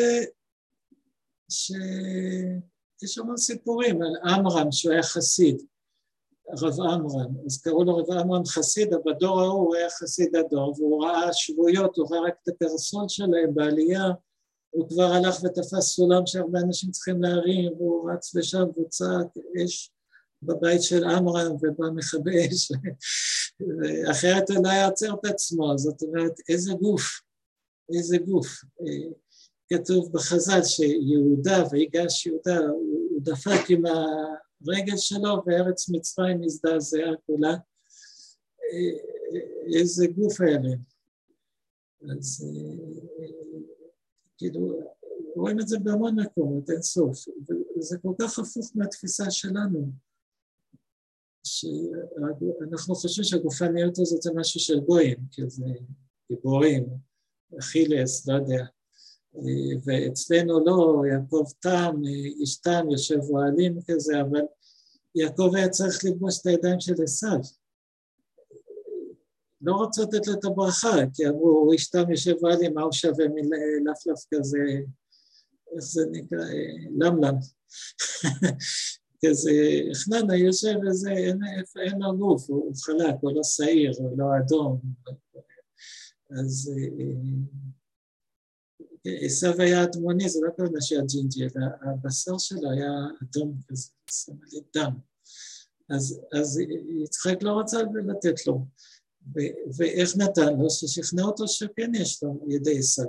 יש המון סיפורים על עמרם שהוא היה חסיד, רב עמרם, אז קראו לו רב עמרם חסיד, אבל בדור ההוא הוא היה חסיד הדור, והוא ראה שבויות, הוא ראה רק את הפרסון שלהם בעלייה, הוא כבר הלך ותפס סולם שהרבה אנשים צריכים להרים, והוא רץ לשם והוא צעק אש בבית של עמרם ובא מכבי אש, אחרת הוא לא יעצר את עצמו. זאת אומרת, איזה גוף. כתוב בחז"ל שיהודה, ויגש יהודה, הוא דפק עם הרגל שלו וארץ מצרים הזדעזעה כולה. איזה גוף היה להם. אז כאילו, רואים את זה בהמון מקומות, אין סוף. וזה כל כך הפוך מהתפיסה שלנו, שאנחנו חושבים שהגופניות הזאת זה משהו של גויים, כי זה גיבורים, אכילס, לא יודע. ואצלנו לא, יעקב תם, איש תם, יושב אוהלים כזה, אבל יעקב היה צריך לבוש את הידיים של עשיו. לא רוצה לתת לו את הברכה, כי אמרו, הוא איש תם יושב אוהלים, מה הוא שווה מלפלף כזה, איך זה נקרא, למלם. כזה, חננה יושב וזה, אין לו גוף, הוא חלק, הוא לא שעיר, הוא לא אדום. אז עשיו היה אדמוני, זה לא כמובן שהיה ג'ינג'י, אלא הבשר שלו היה אדום כזה, סמלי דם. אז יצחק לא רצה לתת לו. ואיך נתן לו? ששכנע אותו שכן יש לו ידי עשיו.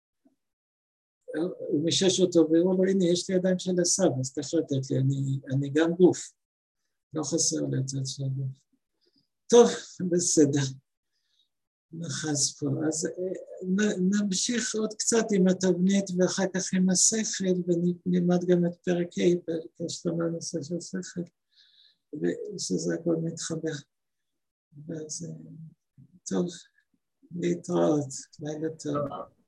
הוא משש אותו והוא לו, הנה, יש לי ידיים של עשיו, אז תכף לתת לי, אני גם גוף. לא חסר לצד של הגוף. טוב, בסדר. נחז פה. אז נמשיך עוד קצת עם התבנית ואחר כך עם השכל, ונלמד גם את פרק ה' כשלמה הנושא של שכל, ושזה הכל מתחבר. אז טוב, להתראות, לילה טוב.